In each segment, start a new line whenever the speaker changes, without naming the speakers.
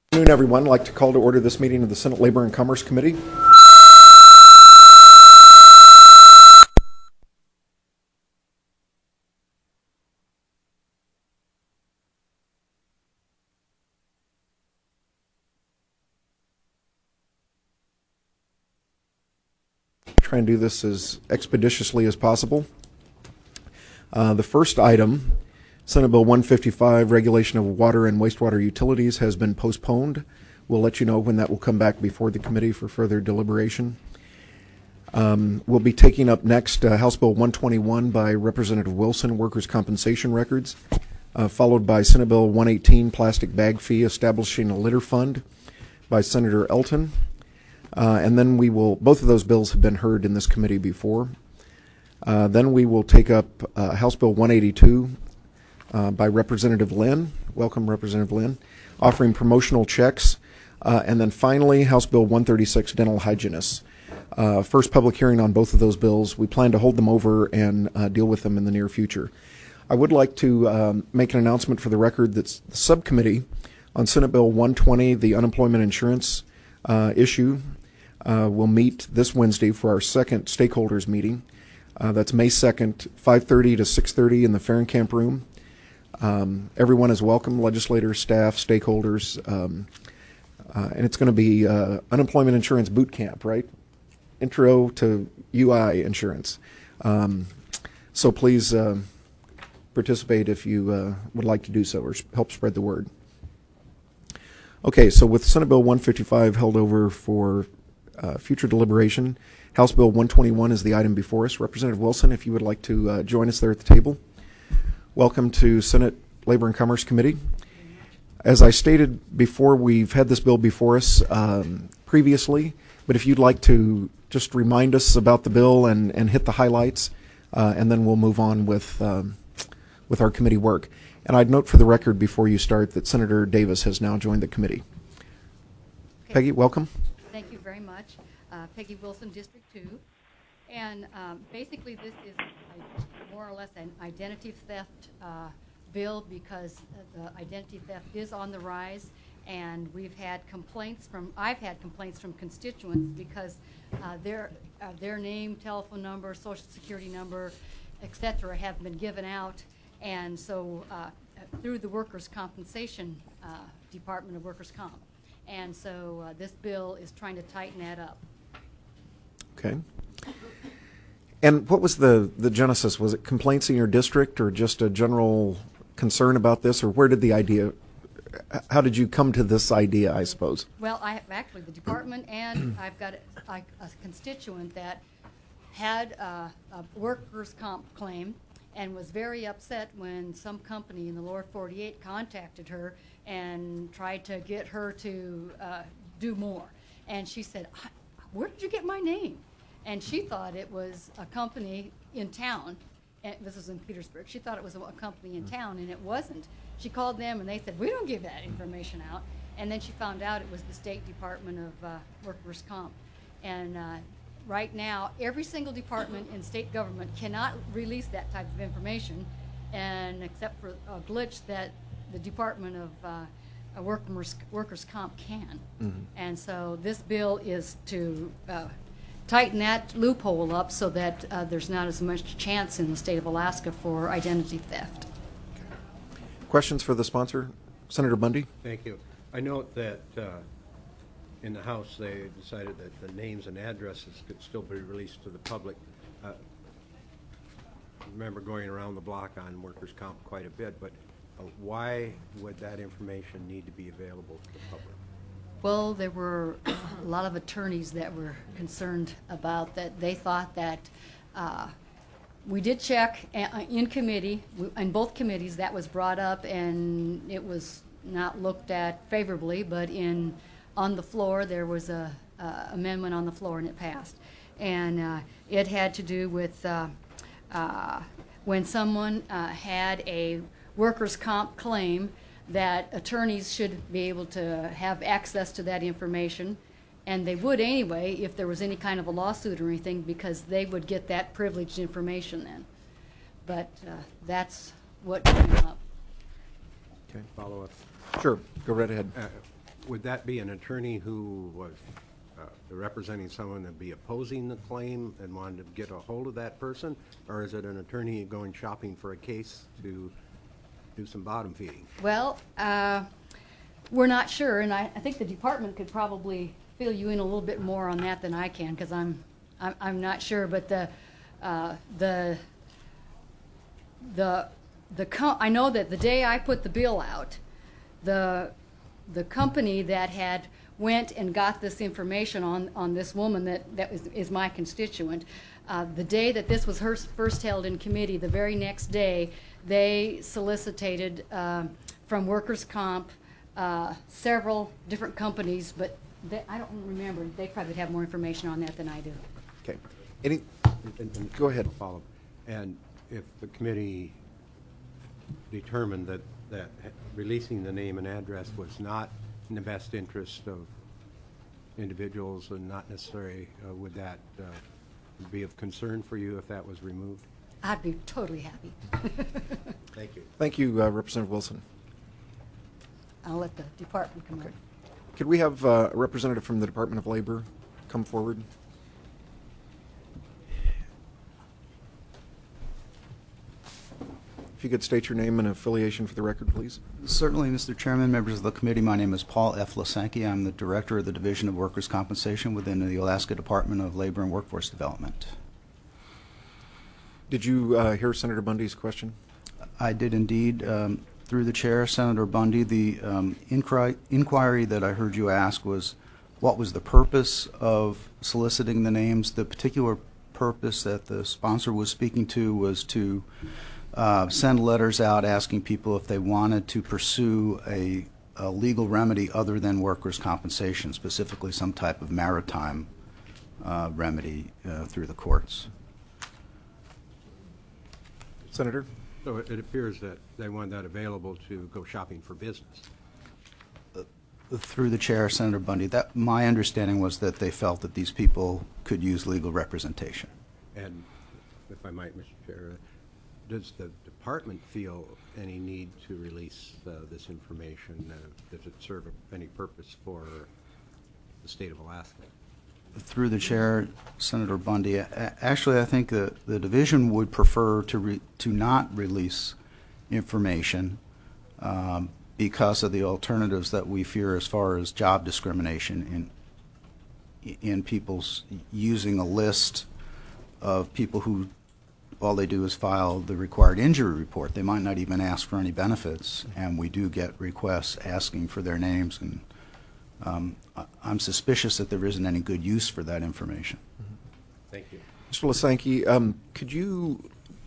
Good afternoon, everyone. I'd like to call to order this meeting of the Senate Labor and Commerce Committee. Try and do this as expeditiously as possible. The first item, Senate Bill 155, Regulation of Water and Wastewater Utilities, has been postponed. We'll let you know when that will come back before the committee for further deliberation. We'll be taking up next House Bill 121 by Representative Wilson, Workers' Compensation Records, followed by Senate Bill 118, Plastic Bag Fee, Establishing a Litter Fund, by Senator Elton. And then both of those bills have been heard in this committee before. Then we will take up House Bill 182 by Representative Lynn. Welcome, Representative Lynn. Offering promotional checks. And then finally, House Bill 136, Dental Hygienists. First public hearing on both of those bills. We plan to hold them over and deal with them in the near future. I would like to make an announcement for the record that the subcommittee on Senate Bill 120, the unemployment insurance issue, will meet this Wednesday for our second stakeholders meeting. That's May 2nd, 5:30 to 6:30 in the Fahrenkamp room. Everyone is welcome, legislators, staff, stakeholders, and it's going to be unemployment insurance boot camp, right? Intro to UI insurance. So please participate if you would like to do so or help spread the word. Okay, so with Senate Bill 155 held over for future deliberation, House Bill 121 is the item before us. Representative Wilson, if you would like to join us there at the table. Welcome to Senate Labor and Commerce Committee. As I stated before, we've had this bill before us previously, but if you'd like to just remind us about the bill and hit the highlights, and then we'll move on with our committee work. And I'd note for the record before you start that Senator Davis has now joined the committee. Okay. Peggy, welcome.
Thank you very much. Peggy Wilson, District 2. And basically this is more or less an identity theft bill because the identity theft is on the rise, and I've had complaints from constituents because their name, telephone number, social security number, etc. have been given out, and so through the Workers' Compensation Department of Workers' Comp. And so this bill is trying to tighten that up.
Okay. And what was the genesis? Was it complaints in your district or just a general concern about this, or how did you come to this idea, I suppose?
Well, I have actually the department, and I've got a constituent that had a workers' comp claim and was very upset when some company in the lower 48 contacted her and tried to get her to do more. And she said, where did you get my name? And she thought it was a company in town. And this was in Petersburg. She thought it was a company in town, and it wasn't. She called them, and they said, we don't give that information out. And then she found out it was the State Department of Workers' Comp. And right now, every single department in state government cannot release that type of information, and except for a glitch that the Department of Workers' Comp can. Mm-hmm. And so this bill is to tighten that loophole up so that there's not as much chance in the state of Alaska for identity theft.
Questions for the sponsor? Senator Bundy?
Thank you. I note that in the House they decided that the names and addresses could still be released to the public. I remember going around the block on workers' comp quite a bit, but why would that information need to be available to the public?
Well, there were a lot of attorneys that were concerned about that. They thought that we did check in committee, in both committees that was brought up, and it was not looked at favorably, but on the floor there was a amendment on the floor and it passed. And it had to do with when someone had a workers' comp claim, that attorneys should be able to have access to that information, and they would anyway if there was any kind of a lawsuit or anything, because they would get that privileged information then. But that's what came up.
Okay, follow up.
Sure, go right ahead.
would that be an attorney who was representing someone that'd be opposing the claim and wanted to get a hold of that person? Or is it an attorney going shopping for a case to do some bottom feeding?
Well, we're not sure, and I think the department could probably fill you in a little bit more on that than I can, because I'm not sure. But I know that the day I put the bill out, the company that had went and got this information on this woman that is my constituent, the day that this was first held in committee, the very next day, they solicited from workers' comp several different companies, but I don't remember. They probably have more information on that than I do.
Okay. Go ahead.
Follow. And if the committee determined that releasing the name and address was not in the best interest of individuals and not necessary, would that be of concern for you if that was removed?
I'd be totally happy.
Thank you.
Thank you, Representative Wilson.
I'll let the department come on.
Could we have a representative from the Department of Labor come forward? If you could state your name and affiliation for the record, please.
Certainly, Mr. Chairman, members of the committee, my name is Paul F. Lasanke. I'm the Director of the Division of Workers' Compensation within the Alaska Department of Labor and Workforce Development.
Did you hear Senator Bundy's question?
I did indeed. Through the chair, Senator Bundy, the inquiry that I heard you ask was, what was the purpose of soliciting the names? The particular purpose that the sponsor was speaking to was to send letters out asking people if they wanted to pursue a legal remedy other than workers' compensation, specifically some type of maritime remedy through the courts.
Senator?
So it appears that they want that available to go shopping for business.
Through the chair, Senator Bundy, my understanding was that they felt that these people could use legal representation.
And if I might, Mr. Chair, does the department feel any need to release this information? Does it serve any purpose for the state of Alaska?
Through the chair, Senator Bundy, actually I think the division would prefer to not release information because of the alternatives that we fear as far as job discrimination in people's using a list of people who all they do is file the required injury report. They might not even ask for any benefits, and we do get requests asking for their names, and I'm suspicious that there isn't any good use for that information.
Thank you.
Mr. Lasanke, could you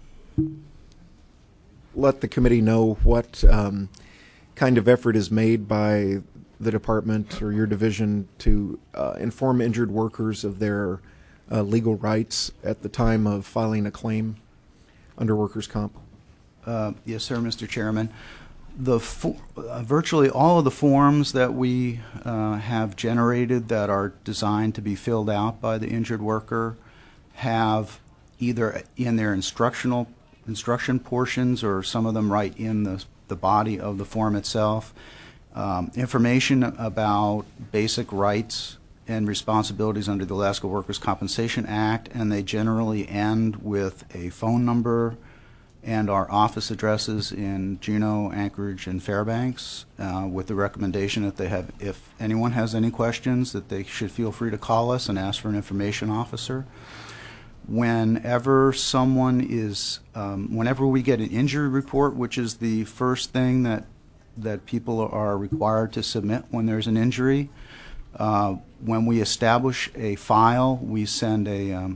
let the committee know what kind of effort is made by the department or your division to inform injured workers of their legal rights at the time of filing a claim under workers' comp?
Yes, sir, Mr. Chairman. Virtually all of the forms that we have generated that are designed to be filled out by the injured worker have either in their instruction portions or some of them right in the body of the form itself information about basic rights and responsibilities under the Alaska Workers' Compensation Act, and they generally end with a phone number and our office addresses in Juneau, Anchorage, and Fairbanks, with the recommendation that if anyone has any questions, that they should feel free to call us and ask for an information officer. Whenever whenever we get an injury report, which is the first thing that people are required to submit when there's an injury, when we establish a file, we send a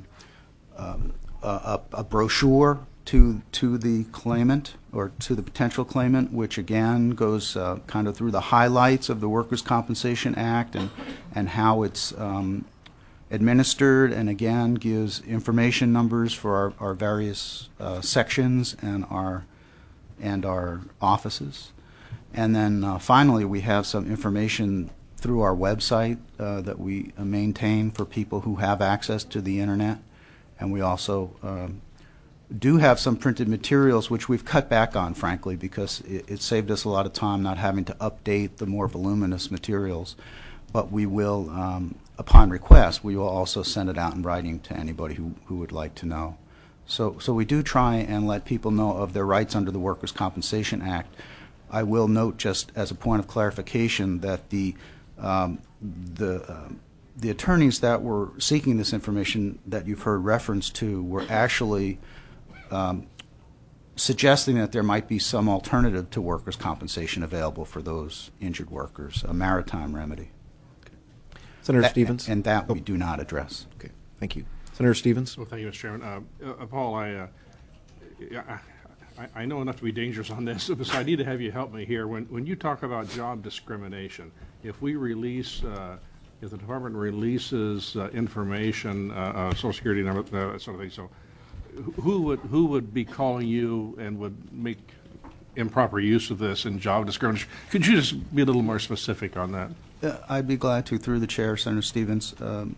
brochure to the claimant or to the potential claimant, which again goes kind of through the highlights of the Workers' Compensation Act and how it's administered, and again gives information numbers for our various sections and our offices. And then finally we have some information through our website that we maintain for people who have access to the internet, and we also do have some printed materials, which we've cut back on, frankly, because it saved us a lot of time not having to update the more voluminous materials. But we will, upon request, we will also send it out in writing to anybody who would like to know. So we do try and let people know of their rights under the Workers' Compensation Act. I will note, just as a point of clarification, that the attorneys that were seeking this information that you've heard reference to were actually suggesting that there might be some alternative to workers' compensation available for those injured workers, a maritime remedy.
Senator Stevens?
And that we do not address.
Okay, thank you. Senator Stevens?
Well, thank you, Mr. Chairman. Paul, I know enough to be dangerous on this, so I need to have you help me here. When you talk about job discrimination, if we release, if the department releases information, Social Security number, sort of thing, so who would be calling you and would make improper use of this in job discrimination? Could you just be a little more specific on that?
I'd be glad to, through the chair, Senator Stevens.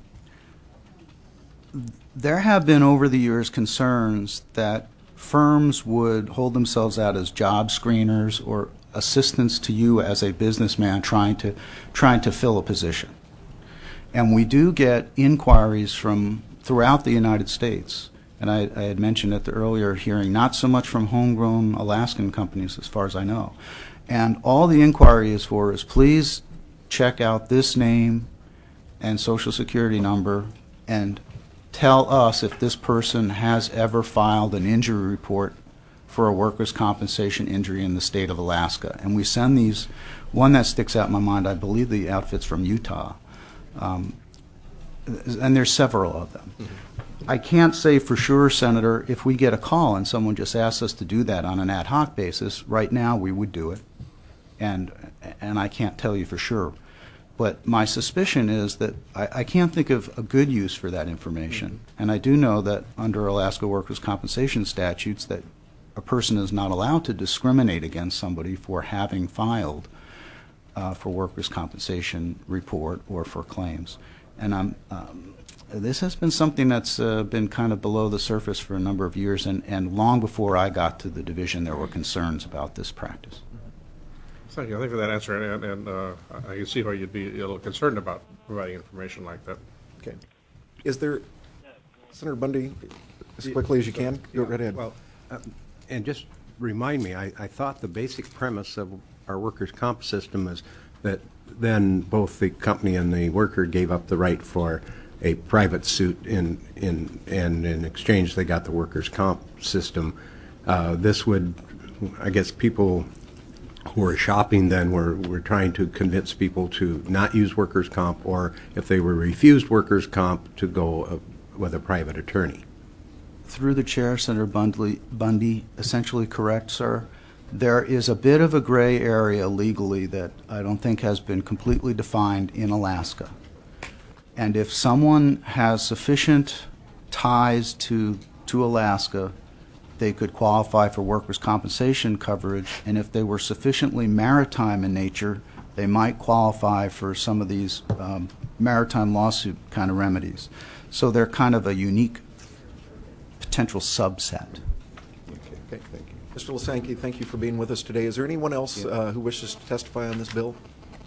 There have been over the years concerns that firms would hold themselves out as job screeners or assistants to you as a businessman trying to fill a position. And we do get inquiries from throughout the United States. And I had mentioned at the earlier hearing, not so much from homegrown Alaskan companies as far as I know. And all the inquiry is for is please check out this name and Social Security number and tell us if this person has ever filed an injury report for a workers' compensation injury in the state of Alaska. And we send these, one that sticks out in my mind, I believe the outfit's from Utah. And there's several of them. I can't say for sure, Senator, if we get a call and someone just asks us to do that on an ad hoc basis, right now we would do it. And I can't tell you for sure. But my suspicion is that I can't think of a good use for that information. And I do know that under Alaska workers' compensation statutes that a person is not allowed to discriminate against somebody for having filed for workers' compensation report or for claims. And this has been something that's been kind of below the surface for a number of years, and long before I got to the division there were concerns about this practice.
Thank you. Thank you for that answer, and I can see why you'd be a little concerned about providing information like that.
Okay. Is there, Senator Bundy, as quickly as you can, go right ahead.
Well, and just remind me, I thought the basic premise of our workers' comp system is that then both the company and the worker gave up the right for a private suit, and in exchange they got the workers' comp system. This would, I guess, people who were shopping then were trying to convince people to not use workers' comp, or if they were refused workers' comp, to go with a private attorney.
Through the chair, Senator Bundy, essentially correct, sir. There is a bit of a gray area legally that I don't think has been completely defined in Alaska. And if someone has sufficient ties to Alaska, they could qualify for workers' compensation coverage, and if they were sufficiently maritime in nature, they might qualify for some of these maritime lawsuit kind of remedies. So they're kind of a unique potential subset.
Okay, thank you. Mr. Lasanke, thank you for being with us today. Is there anyone else who wishes to testify on this bill?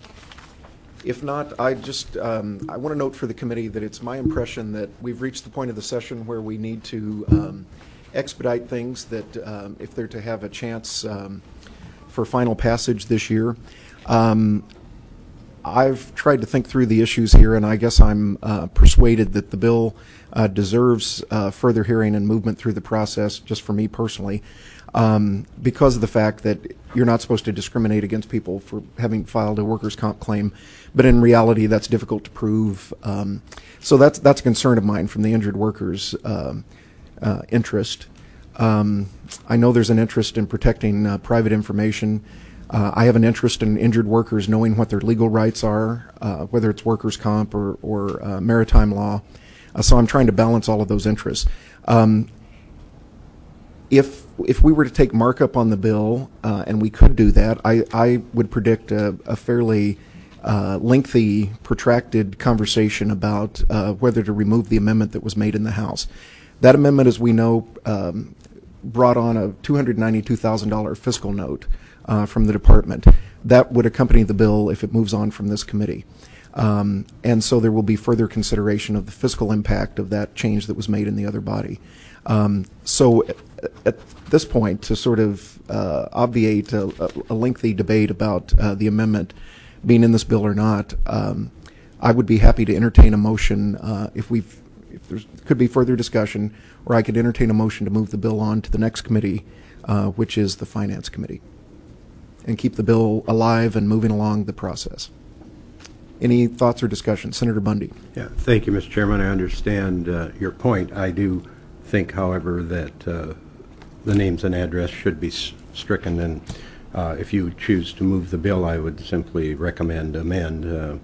If not, I want to note for the committee that it's my impression that we've reached the point of the session where we need to expedite things, that if they're to have a chance for final passage this year. I've tried to think through the issues here, and I guess I'm persuaded that the bill deserves further hearing and movement through the process, just for me personally, because of the fact that you're not supposed to discriminate against people for having filed a workers' comp claim, but in reality that's difficult to prove. So that's a concern of mine from the injured workers' interest. I know there's an interest in protecting private information. I have an interest in injured workers knowing what their legal rights are, whether it's workers' comp or maritime law. So I'm trying to balance all of those interests. If we were to take markup on the bill, and we could do that, I would predict a fairly lengthy, protracted conversation about whether to remove the amendment that was made in the House. That amendment, as we know, brought on a $292,000 fiscal note from the department. That would accompany the bill if it moves on from this committee. And so there will be further consideration of the fiscal impact of that change that was made in the other body. So at this point, to sort of obviate a lengthy debate about the amendment being in this bill or not, I would be happy to entertain a motion if there could be further discussion, or I could entertain a motion to move the bill on to the next committee, which is the Finance Committee, and keep the bill alive and moving along the process. Any thoughts or discussion? Senator Bundy.
Yeah, thank you, Mr. Chairman. I understand your point. I do think, however, that the names and address should be stricken, and if you choose to move the bill, I would simply recommend amend.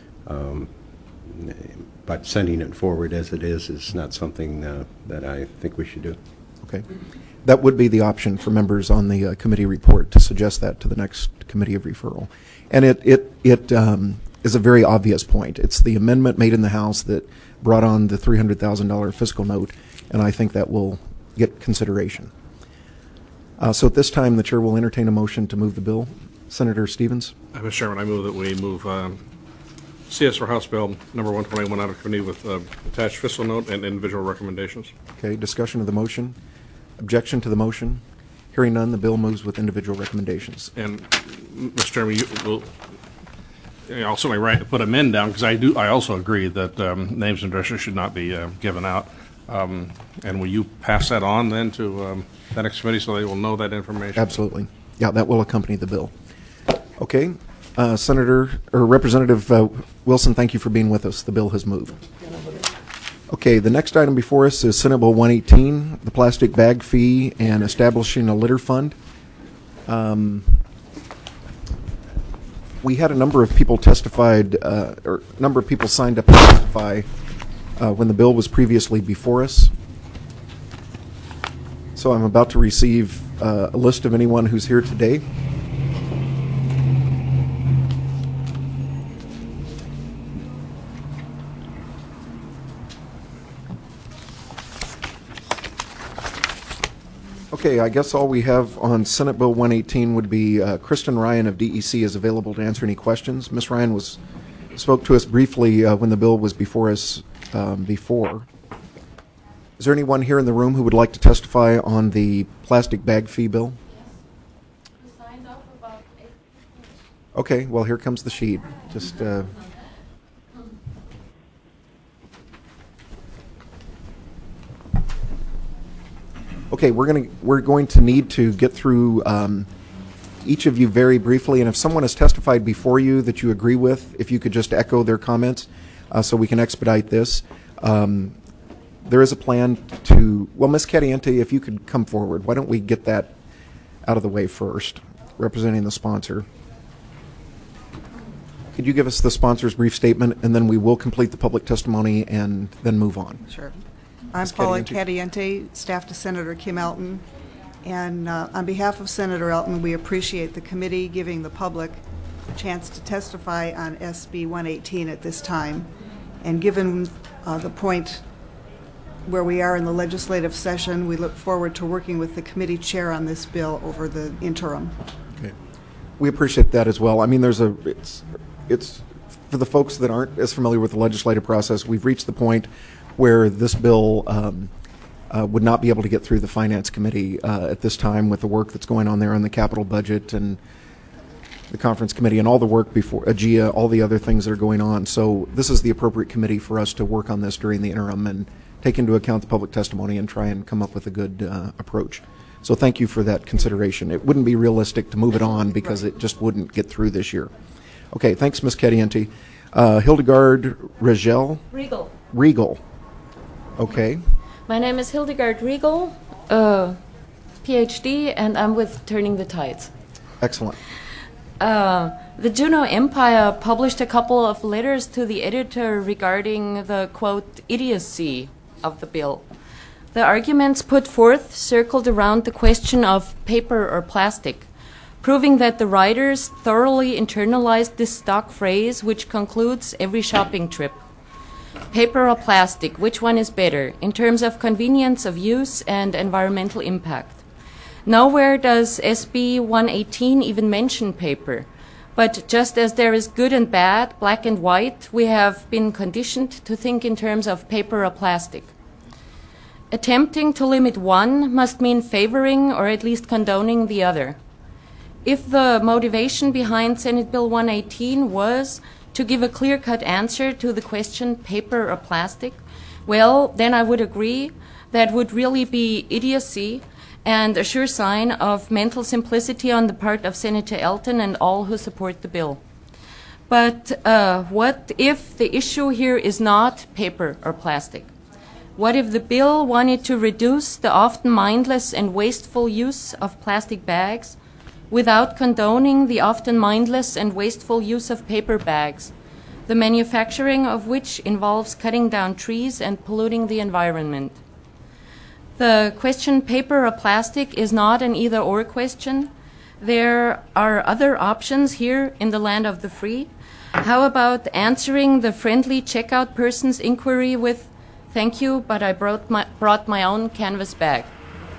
But sending it forward as it is not something that I think we should do.
Okay. That would be the option for members on the committee report, to suggest that to the next committee of referral. And it is a very obvious point. It's the amendment made in the House that brought on the $300,000 fiscal note, and I think that will get consideration. So at this time, the chair will entertain a motion to move the bill. Senator Stevens.
Mr. Chairman, I move that we move CSR House Bill number 121 out of committee with attached fiscal note and individual recommendations. Okay,
discussion of the motion. Objection to the motion. Hearing none, the bill moves with individual recommendations.
And Mr. Chairman, I'll certainly put amend down, because I also agree that names and addresses should not be given out. And will you pass that on then to the next committee so they will know that information?
Absolutely. Yeah, that will accompany the bill. Okay. Representative Wilson, thank you for being with us. The bill has moved. Okay, the next item before us is Senate Bill 118, the plastic bag fee and establishing a litter fund. We had a number of people testified, or a number of people signed up to testify when the bill was previously before us. So I'm about to receive a list of anyone who's here today. Okay, I guess all we have on Senate Bill 118 would be Kristen Ryan of DEC is available to answer any questions. Ms. Ryan spoke to us briefly when the bill was before us before. Is there anyone here in the room who would like to testify on the plastic bag fee bill?
Yes. Who signed up about 8 minutes.
Okay, well, here comes the sheet. Just okay, we're going to need to get through each of you very briefly, and if someone has testified before you that you agree with, if you could just echo their comments so we can expedite this. There is a plan to, well, Ms. Cadiente, if you could come forward. Why don't we get that out of the way first, representing the sponsor. Could you give us the sponsor's brief statement, and then we will complete the public testimony and then move on.
Sure. I'm Paula Cadiente, staff to Senator Kim Elton, and on behalf of Senator Elton, we appreciate the committee giving the public a chance to testify on SB 118 at this time. And given the point where we are in the legislative session, we look forward to working with the committee chair on this bill over the interim.
Okay. We appreciate that as well. I mean, it's for the folks that aren't as familiar with the legislative process, we've reached the point where this bill would not be able to get through the Finance Committee at this time with the work that's going on there on the capital budget and the Conference Committee and all the work before AGIA, all the other things that are going on. So this is the appropriate committee for us to work on this during the interim and take into account the public testimony and try and come up with a good approach. So thank you for that consideration. It wouldn't be realistic to move it on because it just wouldn't get through this year. Okay, thanks, Ms. Cadiente. Hildegard Regal. Okay.
My name is Hildegard Regal, PhD, and I'm with Turning the Tides.
Excellent.
The Juneau Empire published a couple of letters to the editor regarding the, quote, idiocy of the bill. The arguments put forth circled around the question of paper or plastic, proving that the writers thoroughly internalized this stock phrase which concludes every shopping trip. Paper or plastic, which one is better in terms of convenience of use and environmental impact? Nowhere does SB 118 even mention paper. But just as there is good and bad, black and white, we have been conditioned to think in terms of paper or plastic. Attempting to limit one must mean favoring or at least condoning the other. If the motivation behind Senate Bill 118 was to give a clear-cut answer to the question paper or plastic, well, then I would agree that would really be idiocy and a sure sign of mental simplicity on the part of Senator Elton and all who support the bill. But what if the issue here is not paper or plastic? What if the bill wanted to reduce the often mindless and wasteful use of plastic bags without condoning the often mindless and wasteful use of paper bags, the manufacturing of which involves cutting down trees and polluting the environment? The question paper or plastic is not an either-or question. There are other options here in the land of the free. How about answering the friendly checkout person's inquiry with, "Thank you, but I brought my own canvas bag"?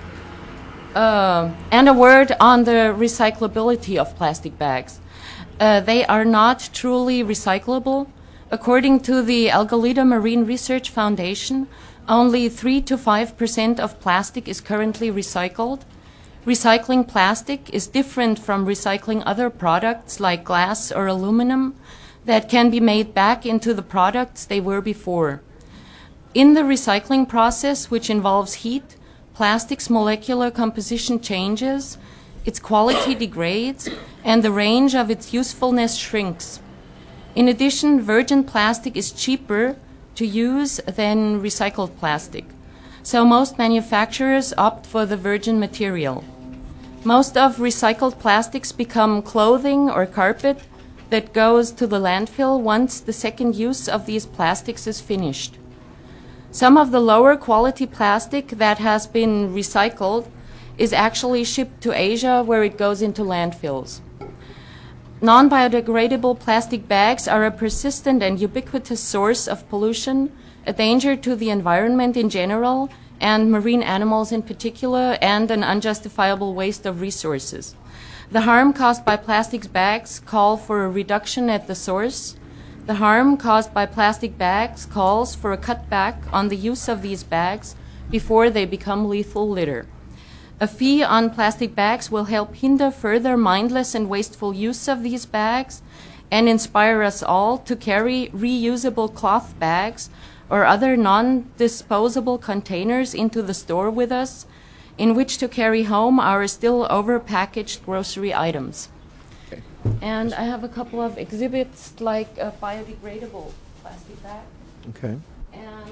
And a word on the recyclability of plastic bags. They are not truly recyclable. According to the Algalita Marine Research Foundation, only 3 to 5% of plastic is currently recycled. Recycling plastic is different from recycling other products like glass or aluminum that can be made back into the products they were before. In the recycling process, which involves heat, plastic's molecular composition changes, its quality degrades, and the range of its usefulness shrinks. In addition, virgin plastic is cheaper to use than recycled plastic, so most manufacturers opt for the virgin material. Most of recycled plastics become clothing or carpet that goes to the landfill once the second use of these plastics is finished. Some of the lower quality plastic that has been recycled is actually shipped to Asia, where it goes into landfills. Non-biodegradable plastic bags are a persistent and ubiquitous source of pollution, a danger to the environment in general, and marine animals in particular, and an unjustifiable waste of resources. The harm caused by plastic bags call for a reduction at the source. The harm caused by plastic bags calls for a cutback on the use of these bags before they become lethal litter. A fee on plastic bags will help hinder further mindless and wasteful use of these bags and inspire us all to carry reusable cloth bags or other non-disposable containers into the store with us, in which to carry home our still over-packaged grocery items.
Okay.
And I have a couple of exhibits like a biodegradable plastic bag
Okay.
and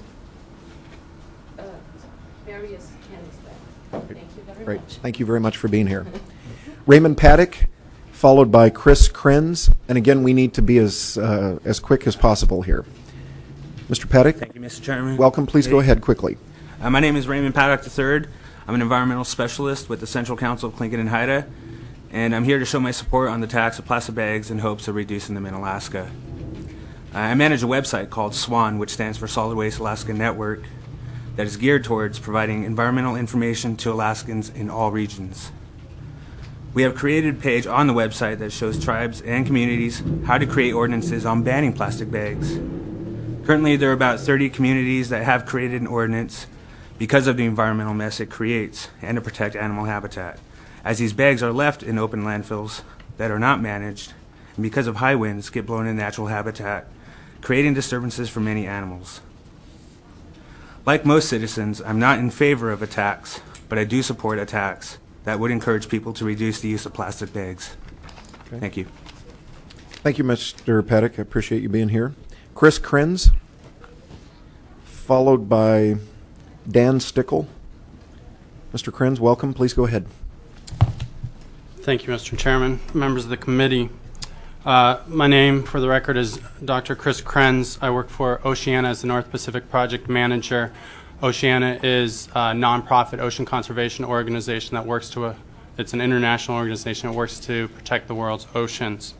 various canvas bags. Thank you very
Great.
much.
Thank you very much for being here. Raymond Paddock, followed by Chris Krenz. And again, we need to be as quick as possible here. Mr. Paddock,
Thank you, Mr. Chairman.
welcome. Please go ahead quickly.
My name is Raymond Paddock III. I'm an environmental specialist with the Central Council of Tlingit and Haida, and I'm here to show my support on the tax of plastic bags in hopes of reducing them in Alaska. I manage a website called SWAN, which stands for Solid Waste Alaska Network, that is geared towards providing environmental information to Alaskans in all regions. We have created a page on the website that shows tribes and communities how to create ordinances on banning plastic bags. Currently, there are about 30 communities that have created an ordinance because of the environmental mess it creates and to protect animal habitat, as these bags are left in open landfills that are not managed, and because of high winds get blown in natural habitat, creating disturbances for many animals. Like most citizens, I'm not in favor of a tax, but I do support a tax that would encourage people to reduce the use of plastic bags.
Okay.
Thank you.
Thank you, Mr. Paddock. I appreciate you being here. Chris Krenz, followed by Dan Stickle. Mr. Krenz, welcome. Please go ahead.
Thank you, Mr. Chairman, members of the committee. My name, for the record, is Dr. Chris Krenz. I work for Oceana as the North Pacific Project Manager. Oceana is a nonprofit ocean conservation organization that works it's an international organization that works to protect the world's oceans.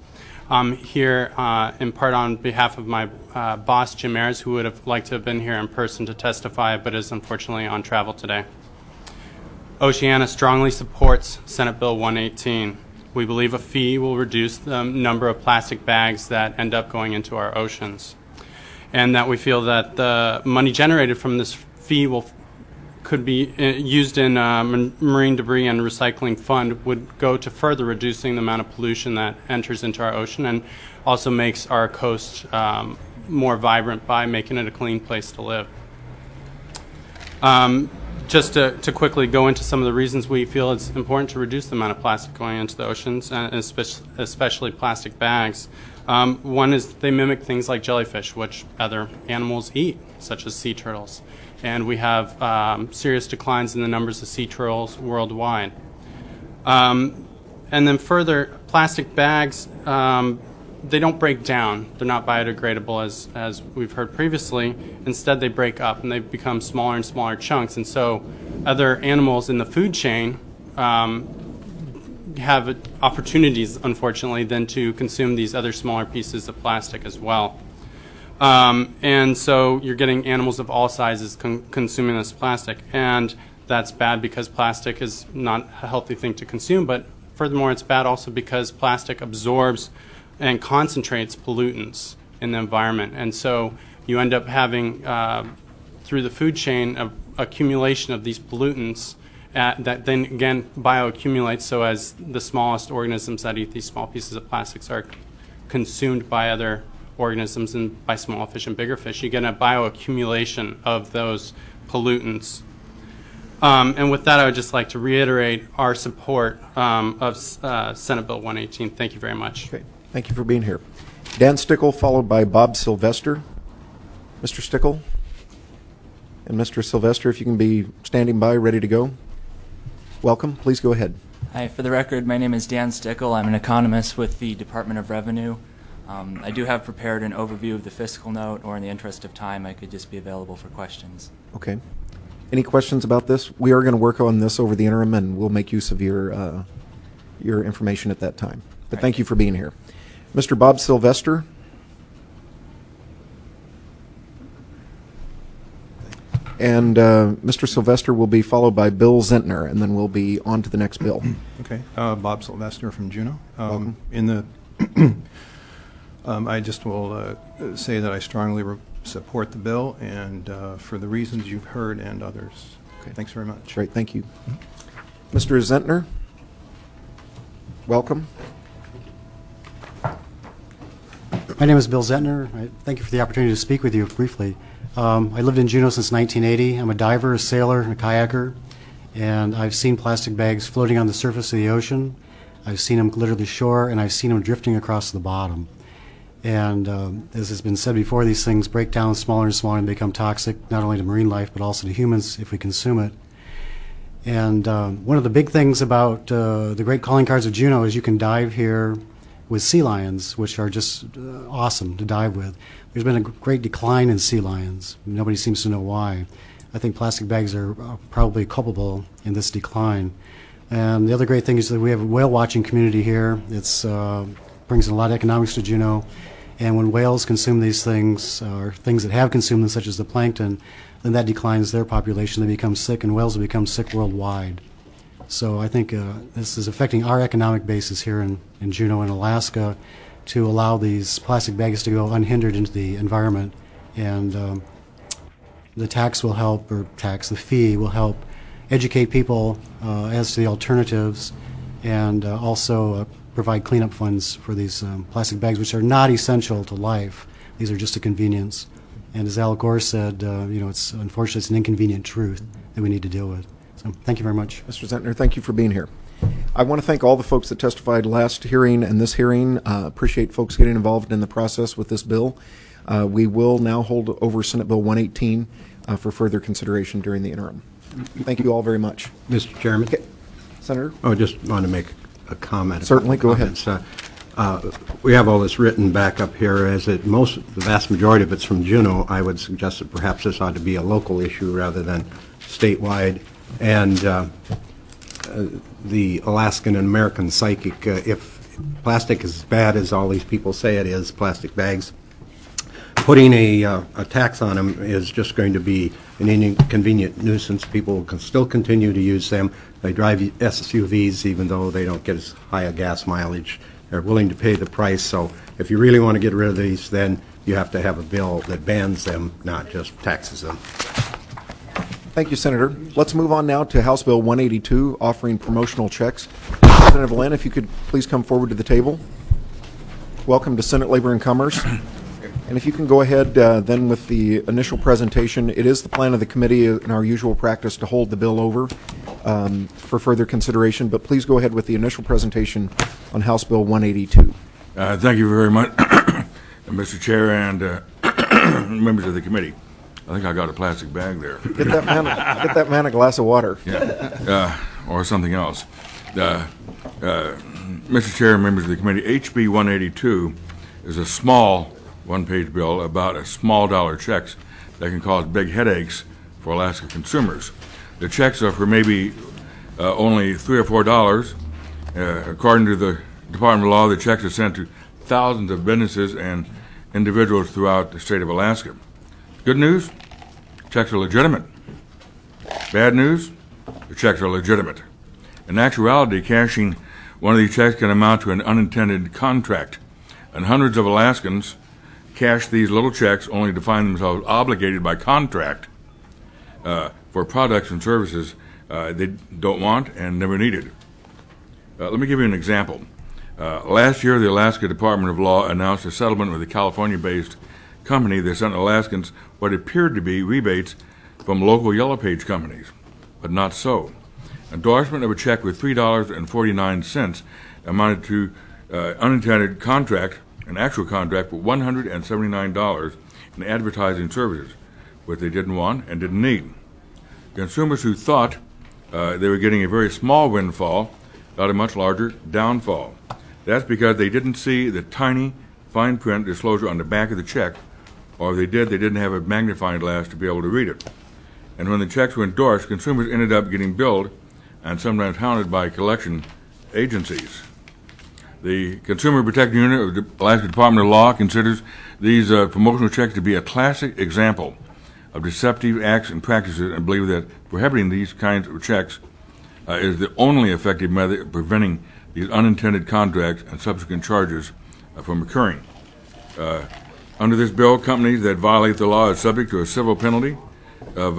I'm here in part on behalf of my boss, Jim Ayers, who would have liked to have been here in person to testify, but is unfortunately on travel today. Oceana strongly supports Senate Bill 118. We believe a fee will reduce the number of plastic bags that end up going into our oceans, and that we feel that the money generated from this fee could be used in marine debris and recycling fund would go to further reducing the amount of pollution that enters into our ocean and also makes our coast more vibrant by making it a clean place to live. Just to quickly go into some of the reasons we feel it's important to reduce the amount of plastic going into the oceans, and especially plastic bags. One is they mimic things like jellyfish, which other animals eat, such as sea turtles. And we have serious declines in the numbers of sea turtles worldwide. And then further, plastic bags, they don't break down. They're not biodegradable as we've heard previously. Instead, they break up and they become smaller and smaller chunks. And so other animals in the food chain have opportunities, unfortunately, then to consume these other smaller pieces of plastic as well. And so you're getting animals of all sizes consuming this plastic. And that's bad because plastic is not a healthy thing to consume. But furthermore, it's bad also because plastic absorbs and concentrates pollutants in the environment. And so you end up having, through the food chain, an accumulation of these pollutants that then again bioaccumulates, so as the smallest organisms that eat these small pieces of plastics are consumed by other organisms and by small fish and bigger fish, you get a bioaccumulation of those pollutants. And with that, I would just like to reiterate our support of Senate Bill 118. Thank you very much.
Okay. Thank you for being here. Dan Stickle, followed by Bob Sylvester. Mr. Stickle and Mr. Sylvester, if you can be standing by, ready to go. Welcome. Please go ahead.
Hi. For the record, my name is Dan Stickle. I'm an economist with the Department of Revenue. I do have prepared an overview of the fiscal note, or in the interest of time, I could just be available for questions.
Okay. Any questions about this? We are going to work on this over the interim, and we'll make use of your information at that time. But thank you for being here. Mr. Bob Sylvester. And Mr. Sylvester will be followed by Bill Zentner, and then we'll be on to the next bill.
Okay. Bob Sylvester from Juneau.
Welcome.
I just will say that I strongly support the bill, and for the reasons you've heard and others. Okay. Thanks very much.
Great. Thank you. Mr. Zentner, welcome.
My name is Bill Zentner. Thank you for the opportunity to speak with you briefly. I lived in Juneau since 1980. I'm a diver, a sailor, and a kayaker, and I've seen plastic bags floating on the surface of the ocean. I've seen them litter the shore, and I've seen them drifting across the bottom. And as has been said before, these things break down smaller and smaller and become toxic, not only to marine life, but also to humans if we consume it. And one of the big things about the great calling cards of Juneau is you can dive here with sea lions, which are just awesome to dive with. There's been a great decline in sea lions. Nobody seems to know why. I think plastic bags are probably culpable in this decline. And the other great thing is that we have a whale watching community here. It's brings in a lot of economics to Juneau. And when whales consume these things, or things that have consumed them, such as the plankton, then that declines their population. They become sick, and whales will become sick worldwide. So I think this is affecting our economic basis here in Juneau and Alaska to allow these plastic bags to go unhindered into the environment. And the tax will help, the fee will help educate people as to the alternatives, and also provide cleanup funds for these plastic bags, which are not essential to life. These are just a convenience. And as Al Gore said, it's unfortunately it's an inconvenient truth that we need to deal with. So thank you very much.
Mr. Zentner, thank you for being here. I want to thank all the folks that testified last hearing and this hearing. Appreciate folks getting involved in the process with this bill. We will now hold over Senate Bill 118 for further consideration during the interim. Thank you all very much.
Mr. Chairman?
Okay. Senator?
I just want to make a comment.
Certainly, go ahead.
We have all this written back up here. The vast majority of it's from Juneau, I would suggest that perhaps this ought to be a local issue rather than statewide. And the Alaskan and American psychic, if plastic is as bad as all these people say it is, plastic bags, putting a tax on them is just going to be an inconvenient nuisance. People can still continue to use them. They drive SUVs even though they don't get as high a gas mileage. They're willing to pay the price. So if you really want to get rid of these, then you have to have a bill that bans them, not just taxes them.
Thank you, Senator. Let's move on now to House Bill 182, offering promotional checks. Representative Lynn, if you could please come forward to the table. Welcome to Senate Labor and Commerce. And if you can go ahead then with the initial presentation. It is the plan of the committee in our usual practice to hold the bill over for further consideration, but please go ahead with the initial presentation on House Bill 182.
Thank you very much, Mr. Chair and members of the committee. I think I got a plastic bag there.
Get that man a glass of water.
Yeah, or something else. Mr. Chair and members of the committee, HB 182 is a small one-page bill about small dollar checks that can cause big headaches for Alaska consumers. The checks are for maybe only $3 or $4. According to the Department of Law, the checks are sent to thousands of businesses and individuals throughout the state of Alaska. Good news, checks are legitimate. Bad news, the checks are legitimate. In actuality, cashing one of these checks can amount to an unintended contract, and hundreds of Alaskans cash these little checks only to find themselves obligated by contract for products and services they don't want and never needed. Let me give you an example. Last year, the Alaska Department of Law announced a settlement with a California-based company that sent Alaskans what appeared to be rebates from local Yellow Page companies, but not so. Endorsement of a check with $3.49 amounted to unintended contract, an actual contract for $179 in advertising services, which they didn't want and didn't need. Consumers who thought they were getting a very small windfall got a much larger downfall. That's because they didn't see the tiny fine print disclosure on the back of the check, or if they did, they didn't have a magnifying glass to be able to read it. And when the checks were endorsed, consumers ended up getting billed and sometimes hounded by collection agencies. The Consumer Protection Unit of the Alaska Department of Law considers these promotional checks to be a classic example of deceptive acts and practices, and believe that prohibiting these kinds of checks is the only effective method of preventing these unintended contracts and subsequent charges from occurring. Under this bill, companies that violate the law are subject to a civil penalty of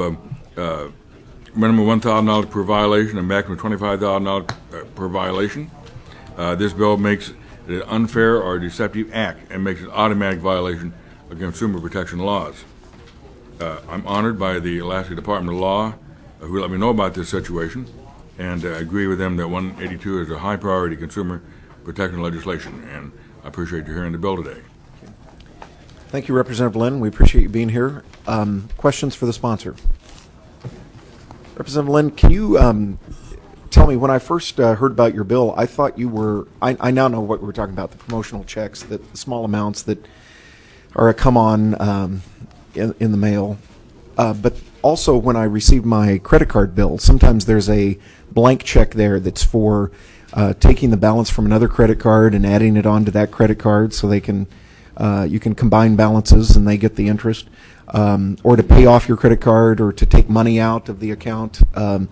minimum $1,000 per violation and maximum $25,000 per violation. This bill makes it an unfair or deceptive act and makes it an automatic violation of consumer protection laws. I'm honored by the Alaska Department of Law who let me know about this situation, and agree with them that 182 is a high priority consumer protection legislation, and I appreciate you hearing the bill today.
Thank you, Representative Lynn. We appreciate you being here. Questions for the sponsor? Representative Lynn, can you tell me, when I first heard about your bill, I thought you were, I now know what we were talking about, the promotional checks, the small amounts that are a come-on in the mail. But also when I received my credit card bill, sometimes there's a blank check there that's for taking the balance from another credit card and adding it onto that credit card so they can you can combine balances and they get the interest, or to pay off your credit card or to take money out of the account.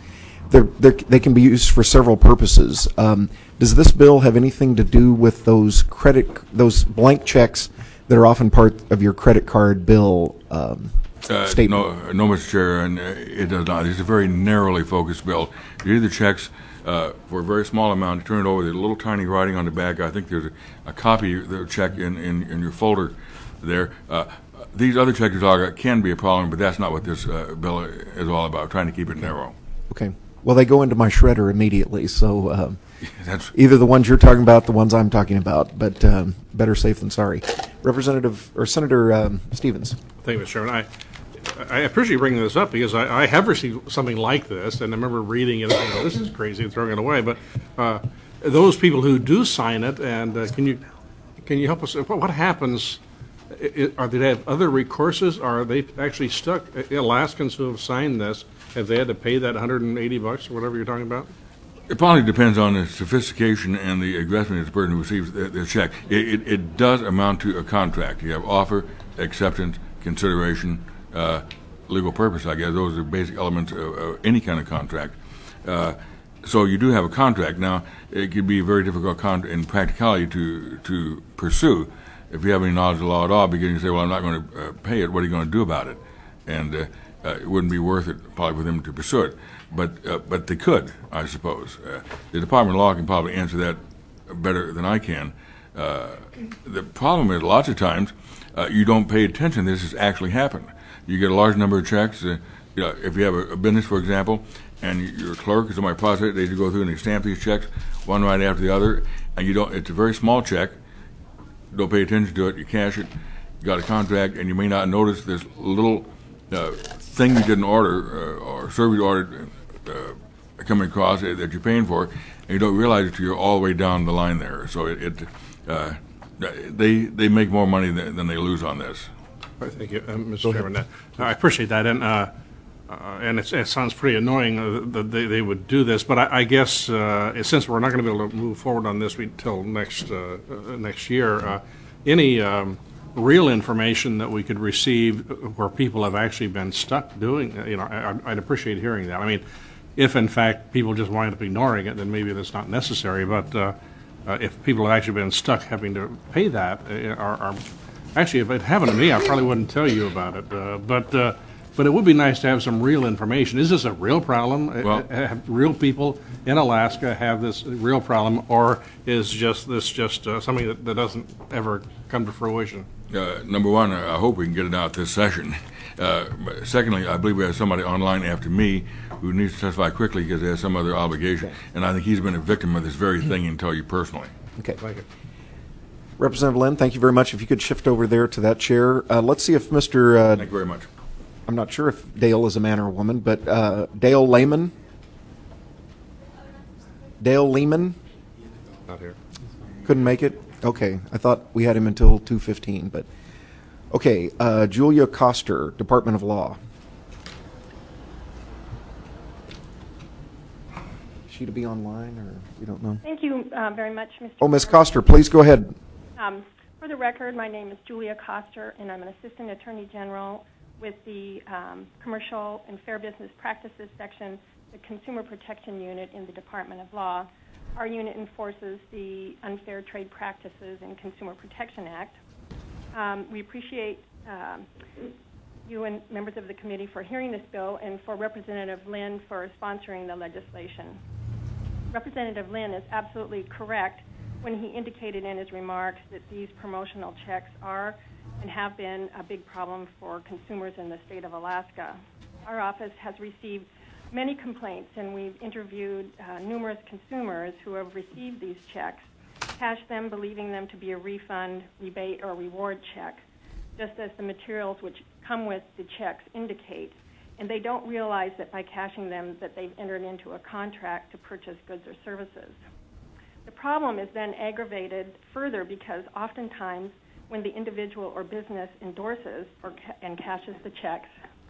They can be used for several purposes. Does this bill have anything to do with those blank checks that are often part of your credit card bill statement?
No, Mr. Chair, and it does not. It's a very narrowly focused bill. You do the checks for a very small amount. You turn it over. There's a little tiny writing on the back. I think there's a copy of the check in your folder there. These other checks can be a problem, but that's not what this bill is all about, trying to keep it narrow.
Okay. Well, they go into my shredder immediately, so that's either the ones you're talking about, the ones I'm talking about, but better safe than sorry. Representative or Senator Stevens.
Thank you, Mr. Chairman. I appreciate bringing this up because I have received something like this, and I remember reading it and thinking, this is crazy, and throwing it away. But those people who do sign it, and can you help us? What happens? Do they have other recourses? Or are they actually stuck? Alaskans who have signed this, have they had to pay that $180 or whatever you're talking about?
It probably depends on the sophistication and the aggressiveness of the person who receives the check. It does amount to a contract. You have offer, acceptance, consideration, legal purpose, I guess. Those are basic elements of any kind of contract. So you do have a contract. Now, it could be a very difficult in practicality to pursue. If you have any knowledge of the law at all, beginning to say, well, I'm not going to pay it, what are you going to do about it? And it wouldn't be worth it probably for them to pursue it. But they could, I suppose. The Department of Law can probably answer that better than I can. The problem is lots of times you don't pay attention. This has actually happened. You get a large number of checks. If you have a business, for example, and your clerk or somebody process it, they go through and they stamp these checks one right after the other, and you don't. It's a very small check. Don't pay attention to it. You cash it. You got a contract, and you may not notice this little thing you didn't order or service you ordered coming across that you're paying for, and you don't realize it till you're all the way down the line there. So they make more money than they lose on this.
Thank you, Mr. Chairman. I appreciate that, and it sounds pretty annoying that they would do this. But I guess since we're not going to be able to move forward on this until next year, any real information that we could receive where people have actually been stuck doing, I'd appreciate hearing that. I mean, if in fact people just wind up ignoring it, then maybe that's not necessary. But if people have actually been stuck having to pay that, actually, if it happened to me, I probably wouldn't tell you about it. But it would be nice to have some real information. Is this a real problem?
Well,
have real people in Alaska have this real problem, or is this just something that doesn't ever come to fruition?
Number one, I hope we can get it out this session. Secondly, I believe we have somebody online after me who needs to testify quickly because he has some other obligation, okay. And I think he's been a victim of this very thing and tell you personally.
Okay.
Thank you.
Representative Lynn, thank you very much. If you could shift over there to that chair. Let's see if Mr.
Thank you very much.
I'm not sure if Dale is a man or a woman, but Dale Lehman? Dale Lehman?
Not here.
Couldn't make it? Okay. I thought we had him until 2:15, but okay. Julia Koster, Department of Law. Is she to be online, or we don't know?
Thank you very much, Mr.
Oh, Ms. Koster, please go ahead.
For the record, my name is Julia Koster, and I'm an Assistant Attorney General with the Commercial and Fair Business Practices Section, the Consumer Protection Unit in the Department of Law. Our unit enforces the Unfair Trade Practices and Consumer Protection Act. We appreciate you and members of the committee for hearing this bill and for Representative Lynn for sponsoring the legislation. Representative Lynn is absolutely correct when he indicated in his remarks that these promotional checks are and have been a big problem for consumers in the state of Alaska. Our office has received many complaints, and we've interviewed numerous consumers who have received these checks, cashed them believing them to be a refund, rebate, or reward check, just as the materials which come with the checks indicate. And they don't realize that by cashing them that they've entered into a contract to purchase goods or services. The problem is then aggravated further because oftentimes when the individual or business endorses and cashes the checks,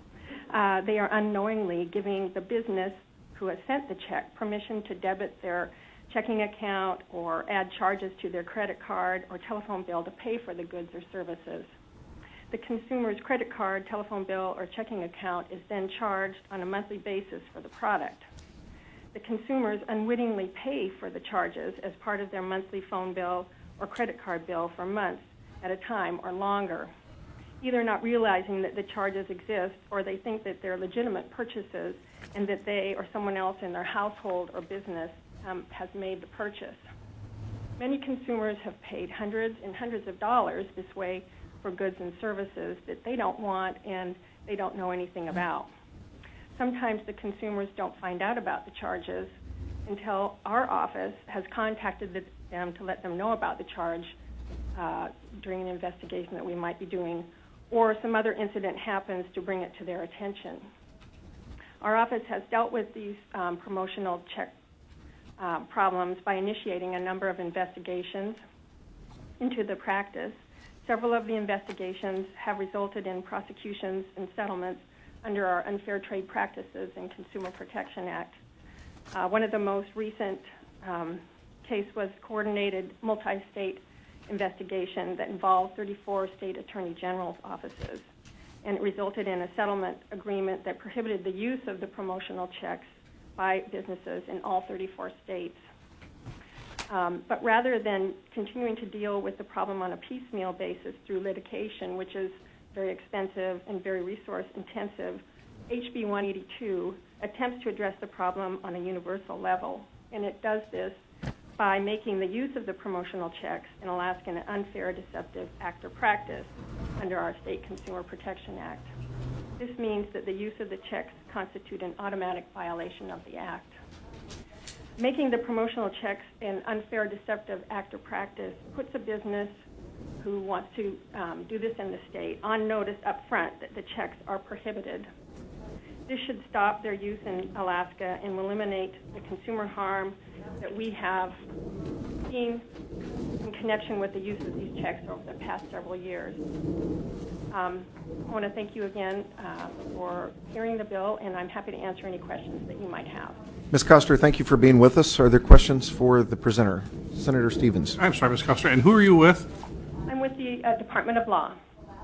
they are unknowingly giving the business who has sent the check permission to debit their checking account or add charges to their credit card or telephone bill to pay for the goods or services. The consumer's credit card, telephone bill, or checking account is then charged on a monthly basis for the product. The consumers unwittingly pay for the charges as part of their monthly phone bill or credit card bill for months at a time or longer, either not realizing that the charges exist or they think that they're legitimate purchases and that they or someone else in their household or business has made the purchase. Many consumers have paid hundreds and hundreds of dollars this way for goods and services that they don't want and they don't know anything about. Sometimes the consumers don't find out about the charges until our office has contacted them to let them know about the charge during an investigation that we might be doing, or some other incident happens to bring it to their attention. Our office has dealt with these promotional check problems by initiating a number of investigations into the practice. Several of the investigations have resulted in prosecutions and settlements under our Unfair Trade Practices and Consumer Protection Act. One of the most recent case was coordinated multi-state investigation that involved 34 state attorney general's offices, and it resulted in a settlement agreement that prohibited the use of the promotional checks by businesses in all 34 states. But rather than continuing to deal with the problem on a piecemeal basis through litigation, which is very expensive and very resource intensive, HB 182 attempts to address the problem on a universal level, and it does this by making the use of the promotional checks in Alaska an unfair, deceptive act or practice under our State Consumer Protection Act. This means that the use of the checks constitute an automatic violation of the Act. Making the promotional checks an unfair, deceptive act or practice puts a business who wants to do this in the state on notice up front that the checks are prohibited. This should stop their use in Alaska and will eliminate the consumer harm that we have seen in connection with the use of these checks over the past several years. I want to thank you again for hearing the bill, and I'm happy to answer any questions that you might have.
Ms. Koster, thank you for being with us. Are there questions for the presenter? Senator Stevens.
I'm sorry, Ms. Koster. And who are you with?
I'm with the Department of Law.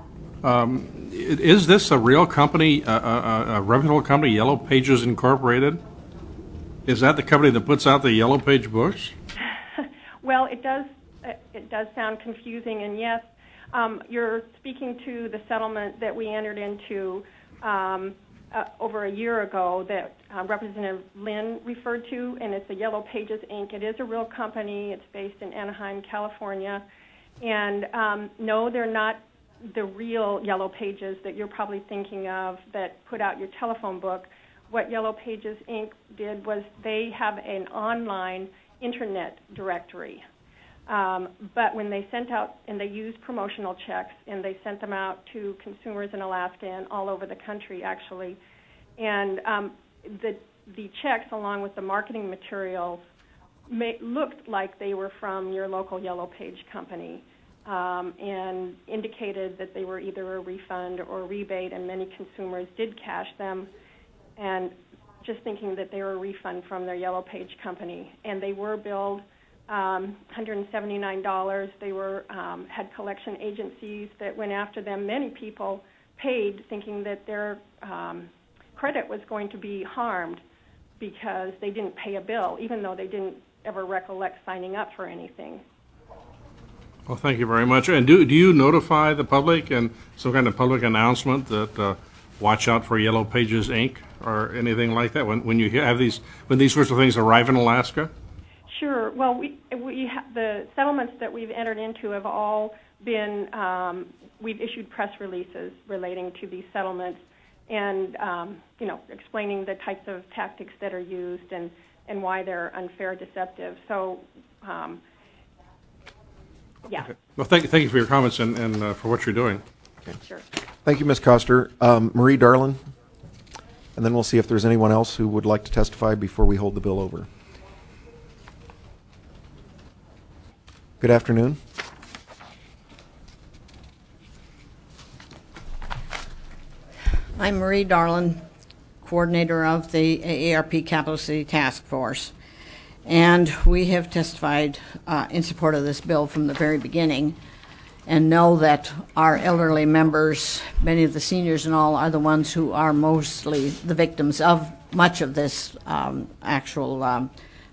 Is this a real company, a reputable company, Yellow Pages Incorporated? Is that the company that puts out the Yellow Page books?
Well, it does sound confusing, and yes, you're speaking to the settlement that we entered into over a year ago that Representative Lynn referred to, and it's the Yellow Pages, Inc. It is a real company. It's based in Anaheim, California. And no, they're not the real Yellow Pages that you're probably thinking of that put out your telephone book. What Yellow Pages, Inc. did was they have an online internet directory. But when they sent out, and they used promotional checks, and they sent them out to consumers in Alaska and all over the country, actually. And the checks, along with the marketing materials, looked like they were from your local Yellow Page company, and indicated that they were either a refund or a rebate, and many consumers did cash them, and just thinking that they were a refund from their Yellow Page company. And they were billed $179. They were had collection agencies that went after them. Many people paid thinking that their credit was going to be harmed because they didn't pay a bill, even though they didn't ever recollect signing up for anything.
Well, thank you very much. And do you notify the public and some kind of public announcement that watch out for Yellow Pages, Inc. or anything like that when you have when these sorts of things arrive in Alaska?
Sure. Well, the settlements that we've entered into have all been, we've issued press releases relating to these settlements and, explaining the types of tactics that are used and why they're unfair, deceptive. So, yeah.
Okay. Well, thank you for your comments and for what you're doing.
Okay. Sure.
Thank you, Ms. Koster. Marie Darlin, and then we'll see if there's anyone else who would like to testify before we hold the bill over. Good afternoon.
I'm Marie Darlin, coordinator of the AARP Capital City Task Force, and we have testified in support of this bill from the very beginning, and know that our elderly members, many of the seniors and all, are the ones who are mostly the victims of much of this actual